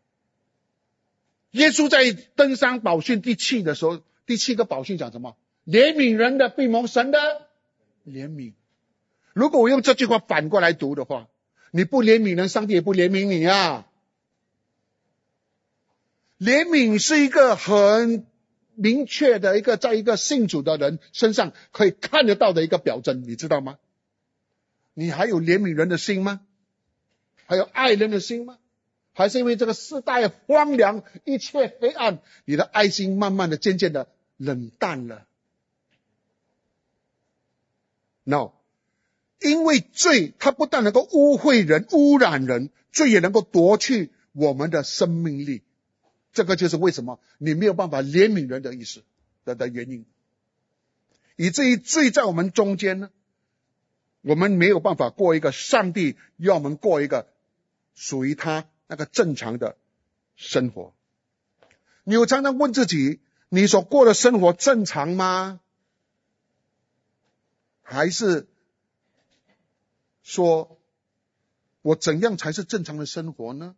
耶稣在登山宝训第7的时候，第7个宝训讲什么？怜悯人的必蒙神的怜悯。如果我用这句话反过来读的话，你不怜悯人，上帝也不怜悯你啊。怜悯是一个很明确的一个，在一个信主的人身上可以看得到的一个表征，你知道吗？你还有怜悯人的心吗？还有爱人的心吗？还是因为这个世代荒凉，一切黑暗，你的爱心慢慢的渐渐的冷淡了？ No， 因为罪它不但能够污秽人、污染人，罪也能够夺去我们的生命力。这个就是为什么你没有办法怜悯人的意思的原因，以至于罪在我们中间呢，我们没有办法过一个上帝要我们过一个属于他那个正常的生活。你有常常问自己，你所过的生活正常吗？还是说我怎样才是正常的生活呢？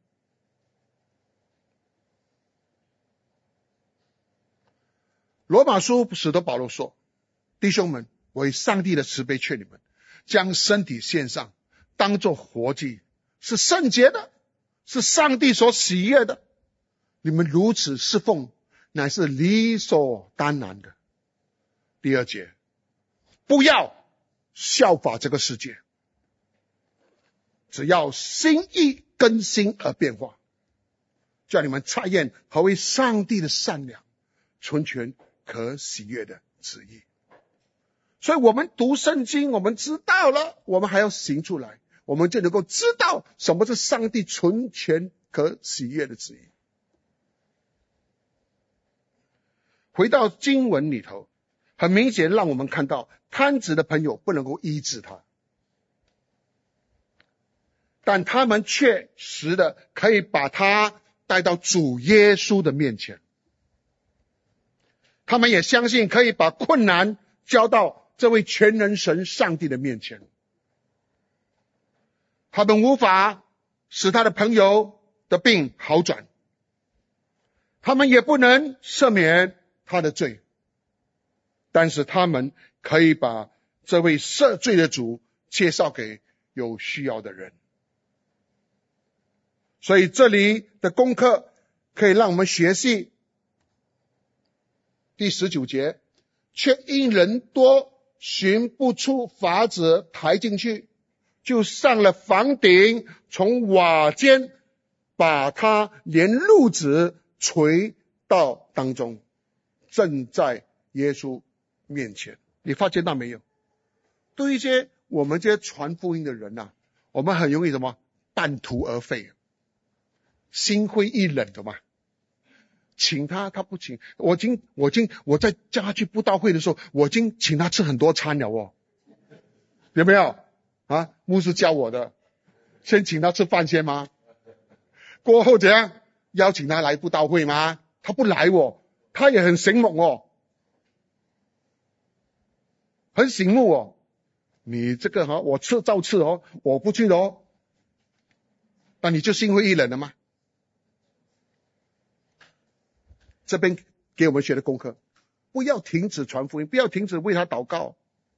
罗马书使徒保罗说，弟兄们，我以上帝的慈悲劝你们，将身体献上，当作活祭，是圣洁的，是上帝所喜悦的。你们如此侍奉，乃是理所当然的。第2节，不要效法这个世界，只要心意更新而变化，叫你们察验何为上帝的善良、纯全、可喜悦的旨意。所以我们读圣经，我们知道了，我们还要行出来，我们就能够知道什么是上帝纯全可喜悦的旨意。回到经文里头，很明显让我们看到瘫子的朋友不能够医治他，但他们确实的可以把他带到主耶稣的面前。他们也相信可以把困难交到这位全能神上帝的面前。他们无法使他的朋友的病好转，他们也不能赦免他的罪，但是他们可以把这位赦罪的主介绍给有需要的人。所以这里的功课可以让我们学习。第19节，却因人多，寻不出法子抬进去，就上了房顶，从瓦间把他连褥子垂到当中，正在耶稣面前。你发现到没有？对一些我们这些传福音的人啊，我们很容易什么？半途而废，心灰意冷的嘛。请他不请，我在叫他去布道会的时候，我已经请他吃很多餐了哦，有没有啊？牧师教我的，先请他吃饭先吗？过后怎样邀请他来布道会吗？他不来哦，他也很醒目哦，很醒目哦。你这个我照吃哦，我不去哦，那你就心灰意冷了吗？这边给我们学的功课，不要停止传福音，不要停止为他祷告。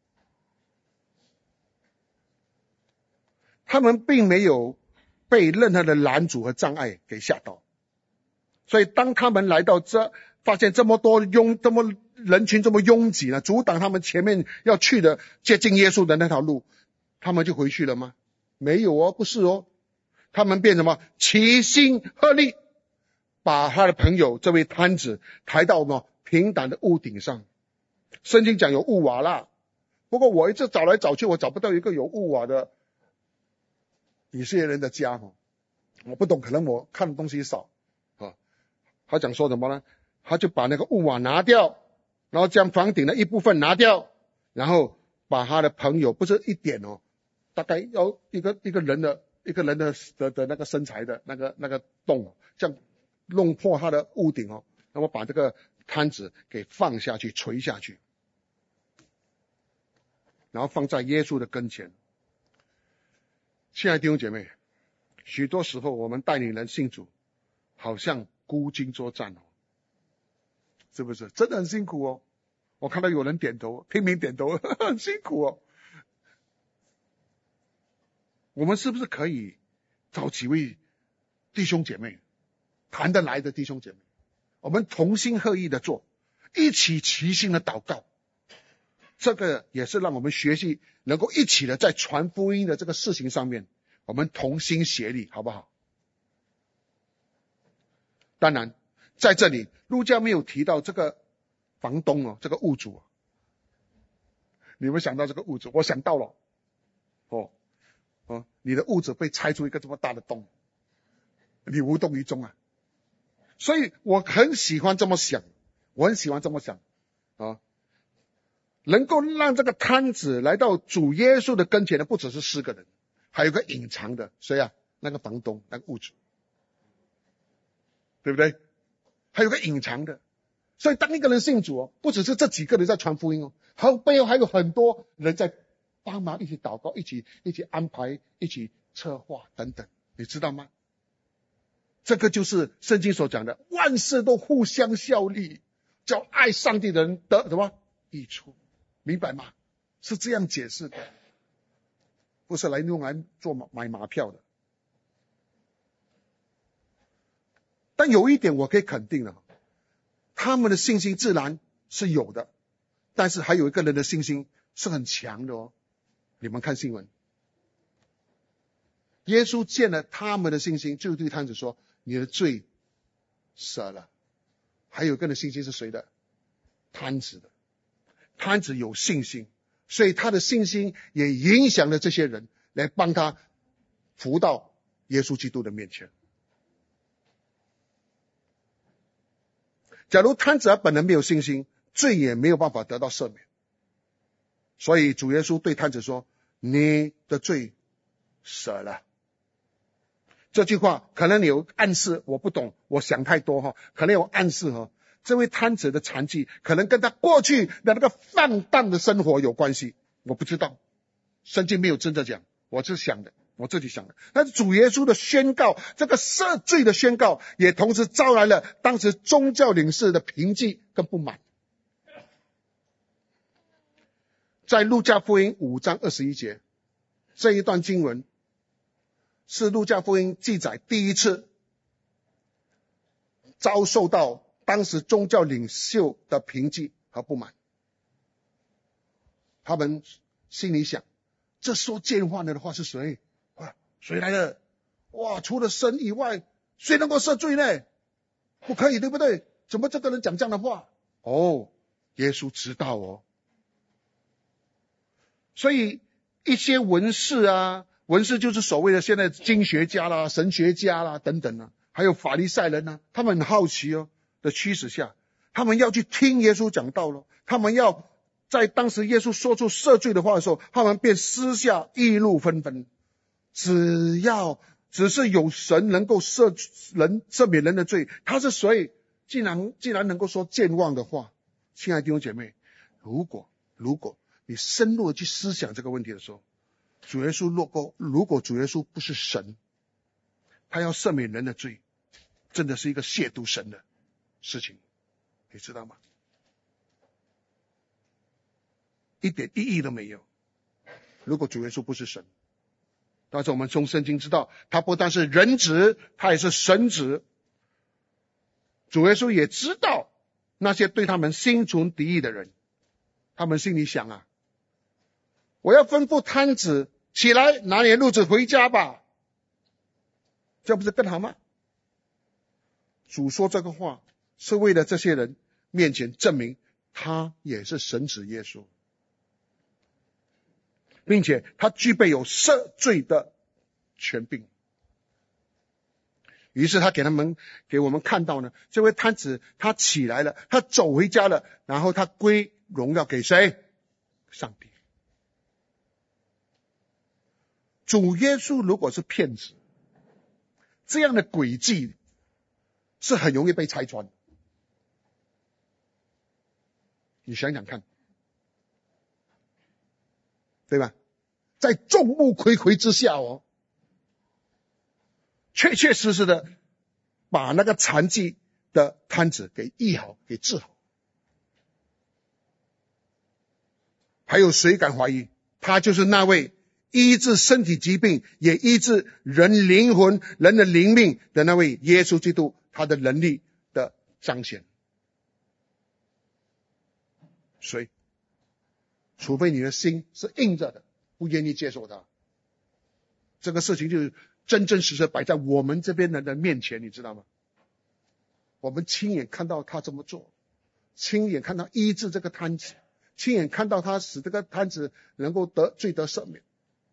他们并没有被任何的拦阻和障碍给吓到，所以当他们来到这，发现这么人群这么拥挤呢，阻挡他们前面要去的接近耶稣的那条路，他们就回去了吗？没有哦，不是哦，他们变什么？齐心合力，把他的朋友这位摊子抬到平坦的屋顶上。圣经讲有屋瓦啦，不过我一直找来找去，我找不到一个有屋瓦的以色列人的家。我不懂，可能我看的东西少啊。他讲说什么呢？他就把那个屋瓦拿掉，然后将房顶的一部分拿掉，然后把他的朋友，不是一点哦，大概要一个人的那个身材的那个洞，这样弄破他的屋顶哦，那么把这个摊子给放下去，垂下去，然后放在耶稣的跟前。亲爱的弟兄姐妹，许多时候我们带领人信主，好像孤军作战哦，是不是？真的很辛苦哦。我看到有人点头，拼命点头，很辛苦哦。我们是不是可以找几位弟兄姐妹，谈得来的弟兄姐妹，我们同心合意的做，一起齐心的祷告？这个也是让我们学习能够一起的在传福音的这个事情上面，我们同心协力，好不好？当然在这里路加没有提到这个房东哦，这个屋主。你们想到这个屋主？我想到了你的屋子被拆出一个这么大的洞，你无动于衷啊。所以我很喜欢这么想，能够让这个摊子来到主耶稣的跟前的不只是4个人，还有个隐藏的，谁啊？那个房东，那个屋主，对不对？还有个隐藏的。所以当一个人信主不只是这几个人在传福音背后还有很多人在帮忙，一起祷告，一起安排，一起策划等等，你知道吗？这个就是圣经所讲的，万事都互相效力，叫爱上帝的人得什么益处，明白吗？是这样解释的，不是用来做买马票的。但有一点我可以肯定的，他们的信心自然是有的，但是还有一个人的信心是很强的哦。你们看新闻，耶稣见了他们的信心，就对摊子说：“你的罪赦了。”还有一个人的信心是谁的？摊子的。摊子有信心，所以他的信心也影响了这些人，来帮他扶到耶稣基督的面前。假如摊子本人没有信心，罪也没有办法得到赦免。所以主耶稣对摊子说：“你的罪赦了。”这句话可能有暗示，我不懂，我想太多可能有暗示这位摊子的残疾可能跟他过去的那个放荡的生活有关系，我不知道，圣经没有真的讲，我自己想的。但是主耶稣的宣告，这个赦罪的宣告，也同时招来了当时宗教领袖的评记跟不满。在路加福音5章21节， 这一段经文是路加福音记载第一次遭受到当时宗教领袖的评击和不满。他们心里想，这说见话的话是谁？谁来的？哇，除了神以外，谁能够赦罪呢？不可以，对不对？怎么这个人讲这样的话？耶稣知道哦。所以一些文士啊，文士就是所谓的现在经学家啦、神学家啦等等啊，还有法利赛人啊，他们很好奇哦的驱使下，他们要去听耶稣讲道了。他们要在当时耶稣说出赦罪的话的时候，他们便私下议论纷纷。只是有神能够赦免人的罪，他是谁？既然能够说健忘的话，亲爱的弟兄姐妹，如果你深入的去思想这个问题的时候，主耶稣如果主耶稣不是神，他要赦免人的罪，真的是一个亵渎神的事情，你知道吗？一点意义都没有。如果主耶稣不是神，但是我们从圣经知道，他不但是人子，他也是神子。主耶稣也知道那些对他们心存敌意的人，他们心里想啊，我要吩咐摊子起来，拿你的褥子回家吧，这不是更好吗？主说这个话是为了这些人面前证明他也是神子耶稣，并且他具备有赦罪的权柄。于是他给我们看到呢，这位摊子他起来了，他走回家了，然后他归荣耀给谁？上帝。主耶稣如果是骗子，这样的诡计是很容易被拆穿。你想想看，对吧？在众目睽睽之下确确实实的把那个残疾的摊子给医好，给治好。还有谁敢怀疑他就是那位医治身体疾病也医治人灵魂人的灵命的那位耶稣基督，他的能力的彰显？谁？除非你的心是硬着的，不愿意接受他。这个事情就是真真实实摆在我们这边人的面前，你知道吗？我们亲眼看到他这么做，亲眼看到医治这个摊子，亲眼看到他使这个摊子能够罪得赦免。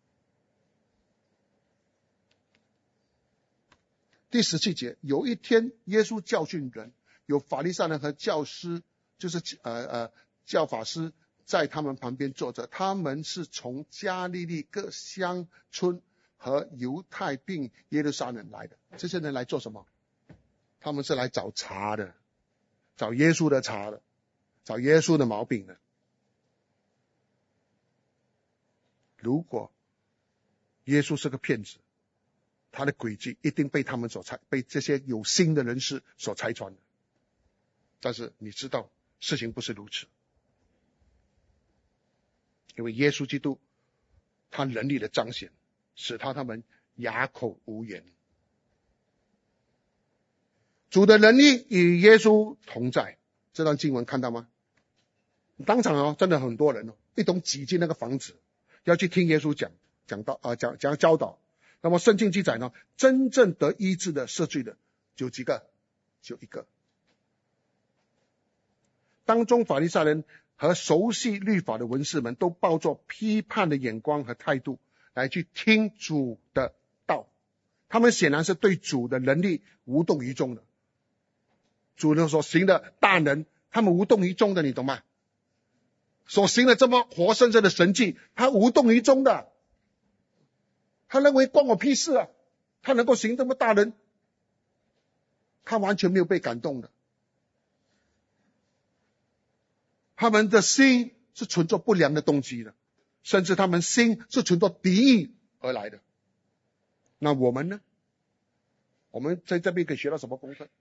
第17节，有一天耶稣教训人，有法利赛人和教师，就是教法师在他们旁边坐着，他们是从加利利各乡村和犹太并耶路撒冷来的。这些人来做什么？他们是来找茬的，找耶稣的茬的，找耶稣的毛病的。如果耶稣是个骗子，他的诡计一定被被这些有心的人士所拆穿的。但是你知道事情不是如此，因为耶稣基督他能力的彰显使他们哑口无言。主的能力与耶稣同在，这段经文看到吗？当场真的很多人一同挤进那个房子，要去听耶稣讲教导。那么圣经记载呢，真正得医治的赦罪的就几个，就一个。当中法利赛人和熟悉律法的文士们都抱着批判的眼光和态度来去听主的道，他们显然是对主的能力无动于衷的。主所行的大能他们无动于衷的，你懂吗？所行的这么活生生的神迹他无动于衷的，他认为关我屁事啊，他能够行这么大能，他完全没有被感动的。他们的心是存着不良的动机的，甚至他们心是存着敌意而来的。那我们呢？我们在这边可以学到什么功课？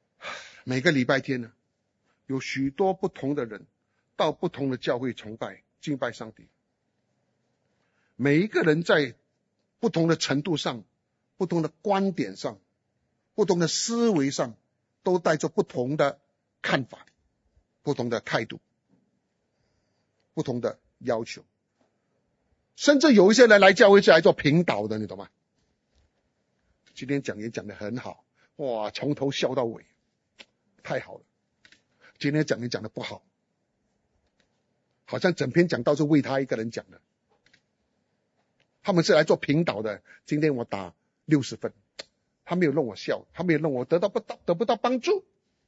每个礼拜天呢，有许多不同的人到不同的教会崇拜， 敬拜上帝。每一个人在不同的程度上、不同的观点上、不同的思维上，都带着不同的看法、不同的态度、不同的要求。甚至有一些人来教会是来做评导的，你懂吗？今天讲也讲得很好，哇，从头笑到尾，太好了。今天讲也讲得不好，好像整篇讲道是为他一个人讲的。他们是来做评导的，今天我打60分，他没有让我笑，他没有让我得不到帮助。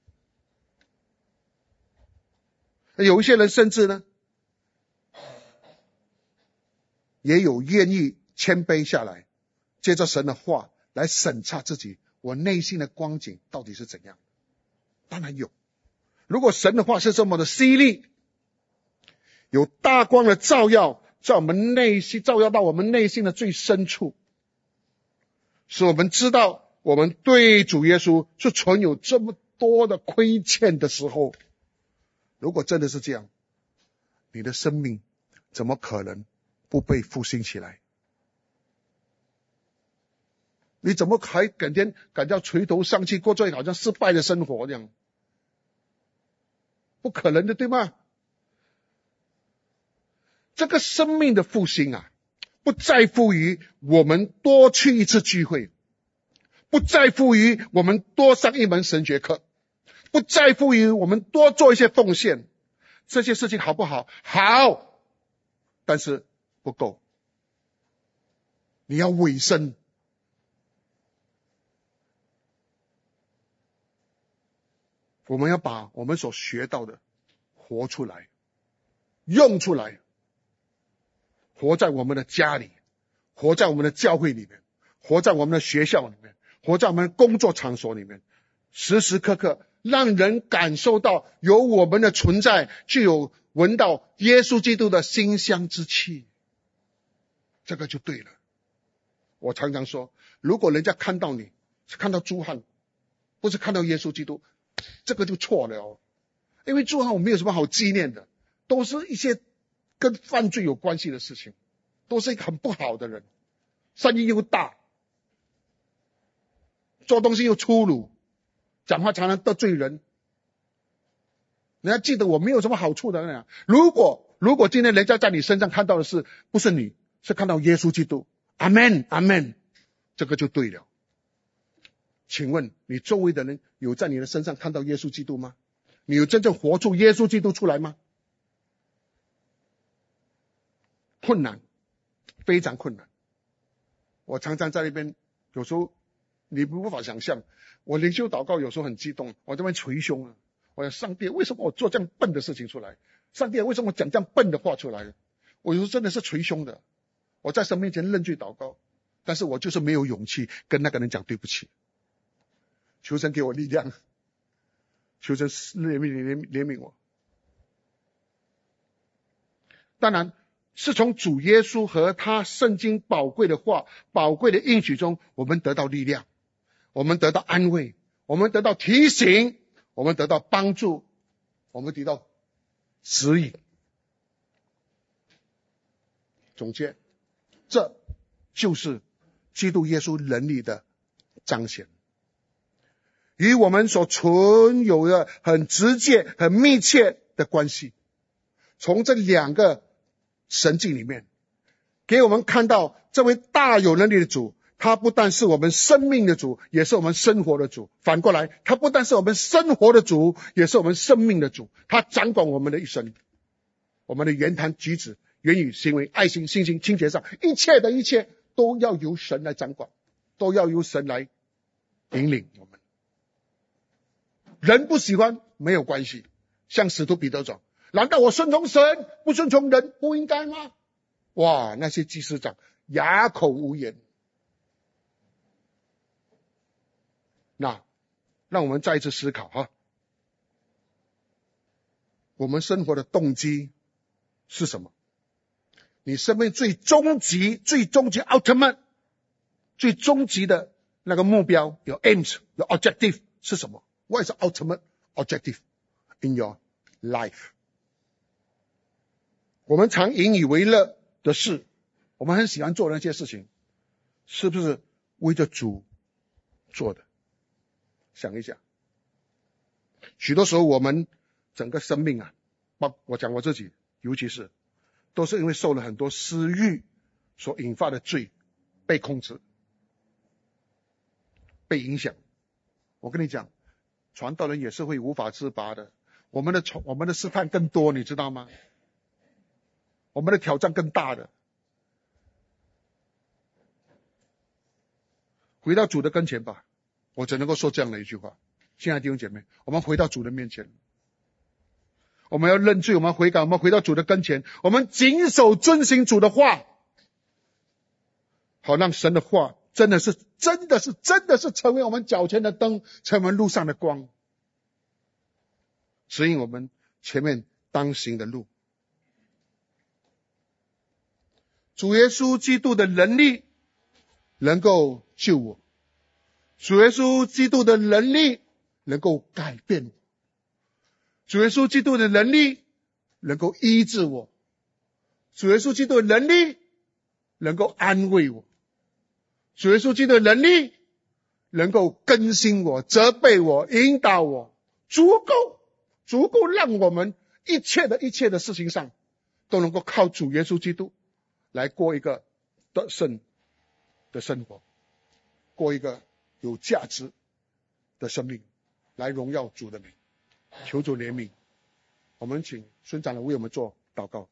有一些人甚至呢，也有愿意谦卑下来，借着神的话来审查自己，我内心的光景到底是怎样。当然有，如果神的话是这么的犀利，有大光的照耀，在我们内心，照耀到我们内心的最深处，使我们知道我们对主耶稣是存有这么多的亏欠的时候，如果真的是这样，你的生命怎么可能不被复兴起来？你怎么还感到垂头丧气，过着好像失败的生活这样？不可能的，对吗？这个生命的复兴啊，不在乎于我们多去一次聚会，不在乎于我们多上一门神学课，不在乎于我们多做一些奉献。这些事情好不好？好，但是不够。你要委身，我们要把我们所学到的活出来，用出来，活在我们的家里，活在我们的教会里面，活在我们的学校里面，活在我们的工作场所里面，时时刻刻让人感受到有我们的存在，就有闻到耶稣基督的馨香之气，这个就对了。我常常说，如果人家看到你是看到朱汉，不是看到耶稣基督，这个就错了哦。因为朱汉我没有什么好纪念的，都是一些跟犯罪有关系的事情，都是一个很不好的人，声音又大，做东西又粗鲁，讲话常常得罪人。人家记得我没有什么好处的那样。如果今天人家在你身上看到的是不是你，是看到耶稣基督，阿们阿们，这个就对了。请问你周围的人有在你的身上看到耶稣基督吗？你有真正活出耶稣基督出来吗？困难，非常困难。我常常在那边，有时候你无法想象，我灵修祷告有时候很激动，我这边捶胸啊，我说上帝，为什么我做这样笨的事情出来？上帝，为什么我讲这样笨的话出来？我有时候真的是捶胸的，我在神面前认罪祷告，但是我就是没有勇气跟那个人讲对不起。求神给我力量，求神怜悯我。当然是从主耶稣和他圣经宝贵的话、宝贵的应许中，我们得到力量，我们得到安慰，我们得到提醒，我们得到帮助，我们得到指引。总结，这就是基督耶稣能力的彰显，与我们所存有的很直接、很密切的关系。从这两个神迹里面，给我们看到这位大有能力的主，他不但是我们生命的主，也是我们生活的主。反过来，他不但是我们生活的主，也是我们生命的主。他掌管我们的一生，我们的言谈举止、言语行为、爱心、信心、清洁上，一切的一切都要由神来掌管，都要由神来引领我们。人不喜欢没有关系，像使徒彼得说，难道我顺从神不顺从人不应该吗？哇，那些祭司长哑口无言。那让我们再一次思考哈，我们生活的动机是什么？你生命最终极 ultimate 最终极的那个目标，有 aims 有 objective 是什么？ What is the ultimate objective in your life？ 我们常引以为乐的事，我们很喜欢做那些事情，是不是为着主做的？想一想，许多时候我们整个生命啊，我讲我自己，尤其是都是因为受了很多私欲所引发的罪，被控制，被影响。我跟你讲，传道人也是会无法自拔的。我们的试探更多，你知道吗？我们的挑战更大的。回到主的跟前吧，我只能够说这样的一句话。亲爱的弟兄姐妹，我们回到主的面前，我们要认罪，我们悔改，我们回到主的跟前，我们谨守遵行主的话，好让神的话真的是成为我们脚前的灯，成为路上的光，指引我们前面当行的路。主耶稣基督的能力能够救我，主耶稣基督的能力能够改变我，主耶稣基督的能力能够医治我，主耶稣基督的能力能够安慰我，主耶稣基督的能力能够更新我，责备我，引导我，足够让我们一切的事情上都能够靠主耶稣基督来过一个得胜的生活，过一个有价值的生命，来荣耀主的名。求主怜悯。我们请孙长老为我们做祷告。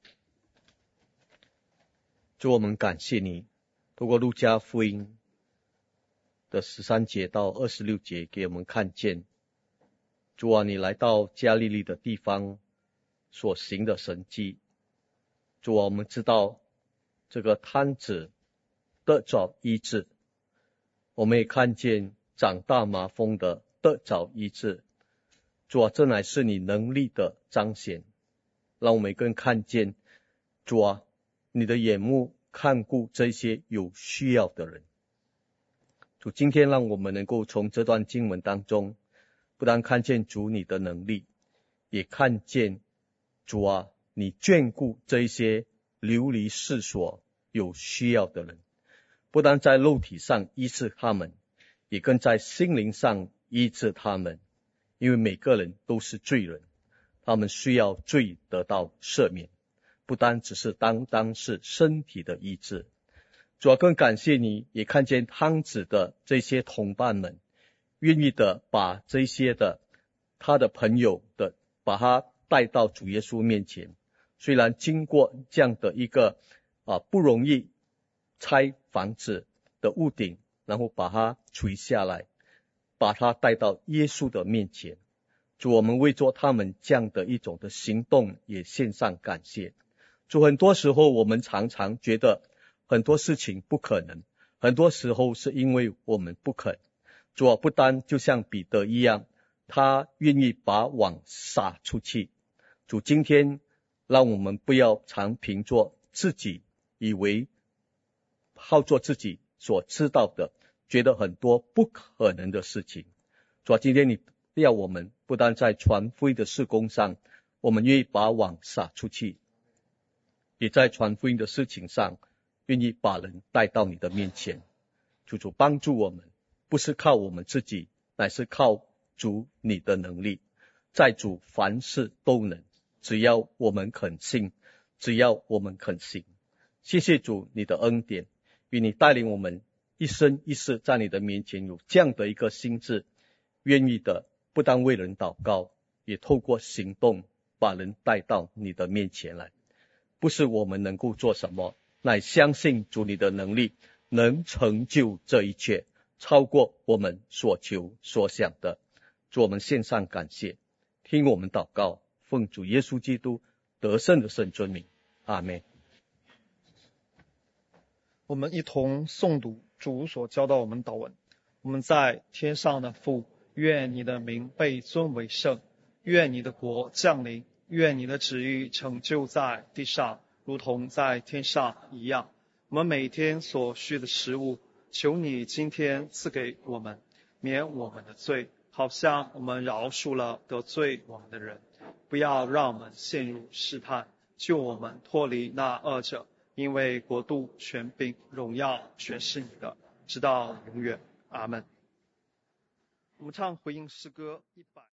主，我们感谢你，透过路加福音的13节到26节给我们看见，主啊，你来到加利利的地方所行的神迹。主啊，我们知道这个瘫子得着医治，我们也看见长大麻风的得着医治。主啊，这乃是你能力的彰显，让我们更看见，主啊，你的眼目看顾这些有需要的人。主，今天让我们能够从这段经文当中，不但看见主你的能力，也看见主啊，你眷顾这些流离失所有需要的人，不但在肉体上医治他们，也更在心灵上医治他们。因为每个人都是罪人，他们需要罪得到赦免，不单只是单是身体的医治。主啊，更感谢你，也看见汤子的这些同伴们愿意的把这些的他的朋友的把他带到主耶稣面前。虽然经过这样的一个不容易拆房子的屋顶，然后把它垂下来，把他带到耶稣的面前。主，我们为做他们这样的一种的行动也献上感谢。主，很多时候我们常常觉得很多事情不可能，很多时候是因为我们不肯。主，不单就像彼得一样，他愿意把网撒出去。主，今天让我们不要常凭着自己以为好做自己所知道的，觉得很多不可能的事情。主，今天你要我们不但在传福音的事工上，我们愿意把网撒出去，也在传福音的事情上愿意把人带到你的面前。主帮助我们，不是靠我们自己，乃是靠主你的能力。在主凡事都能，只要我们肯信，只要我们肯行。谢谢主你的恩典，愿你带领我们一生一世在你的面前有这样的一个心志，愿意的不但为人祷告，也透过行动把人带到你的面前来。不是我们能够做什么，乃相信主你的能力能成就这一切，超过我们所求所想的。主，我们献上感谢，听我们祷告，奉主耶稣基督得胜的圣尊名，阿们。 我们一同诵读主所教导我们祷文。我们在天上的父，愿你的名被尊为圣，愿你的国降临，愿你的旨意成就在地上，如同在天上一样。我们每天所需的食物，求你今天赐给我们，免我们的罪，好像我们饶恕了得罪我们的人，不要让我们陷入试探， 救我们脱离那恶者，因为国度、权柄、荣耀全是你的，直到永远。阿们。我们唱回应诗歌100。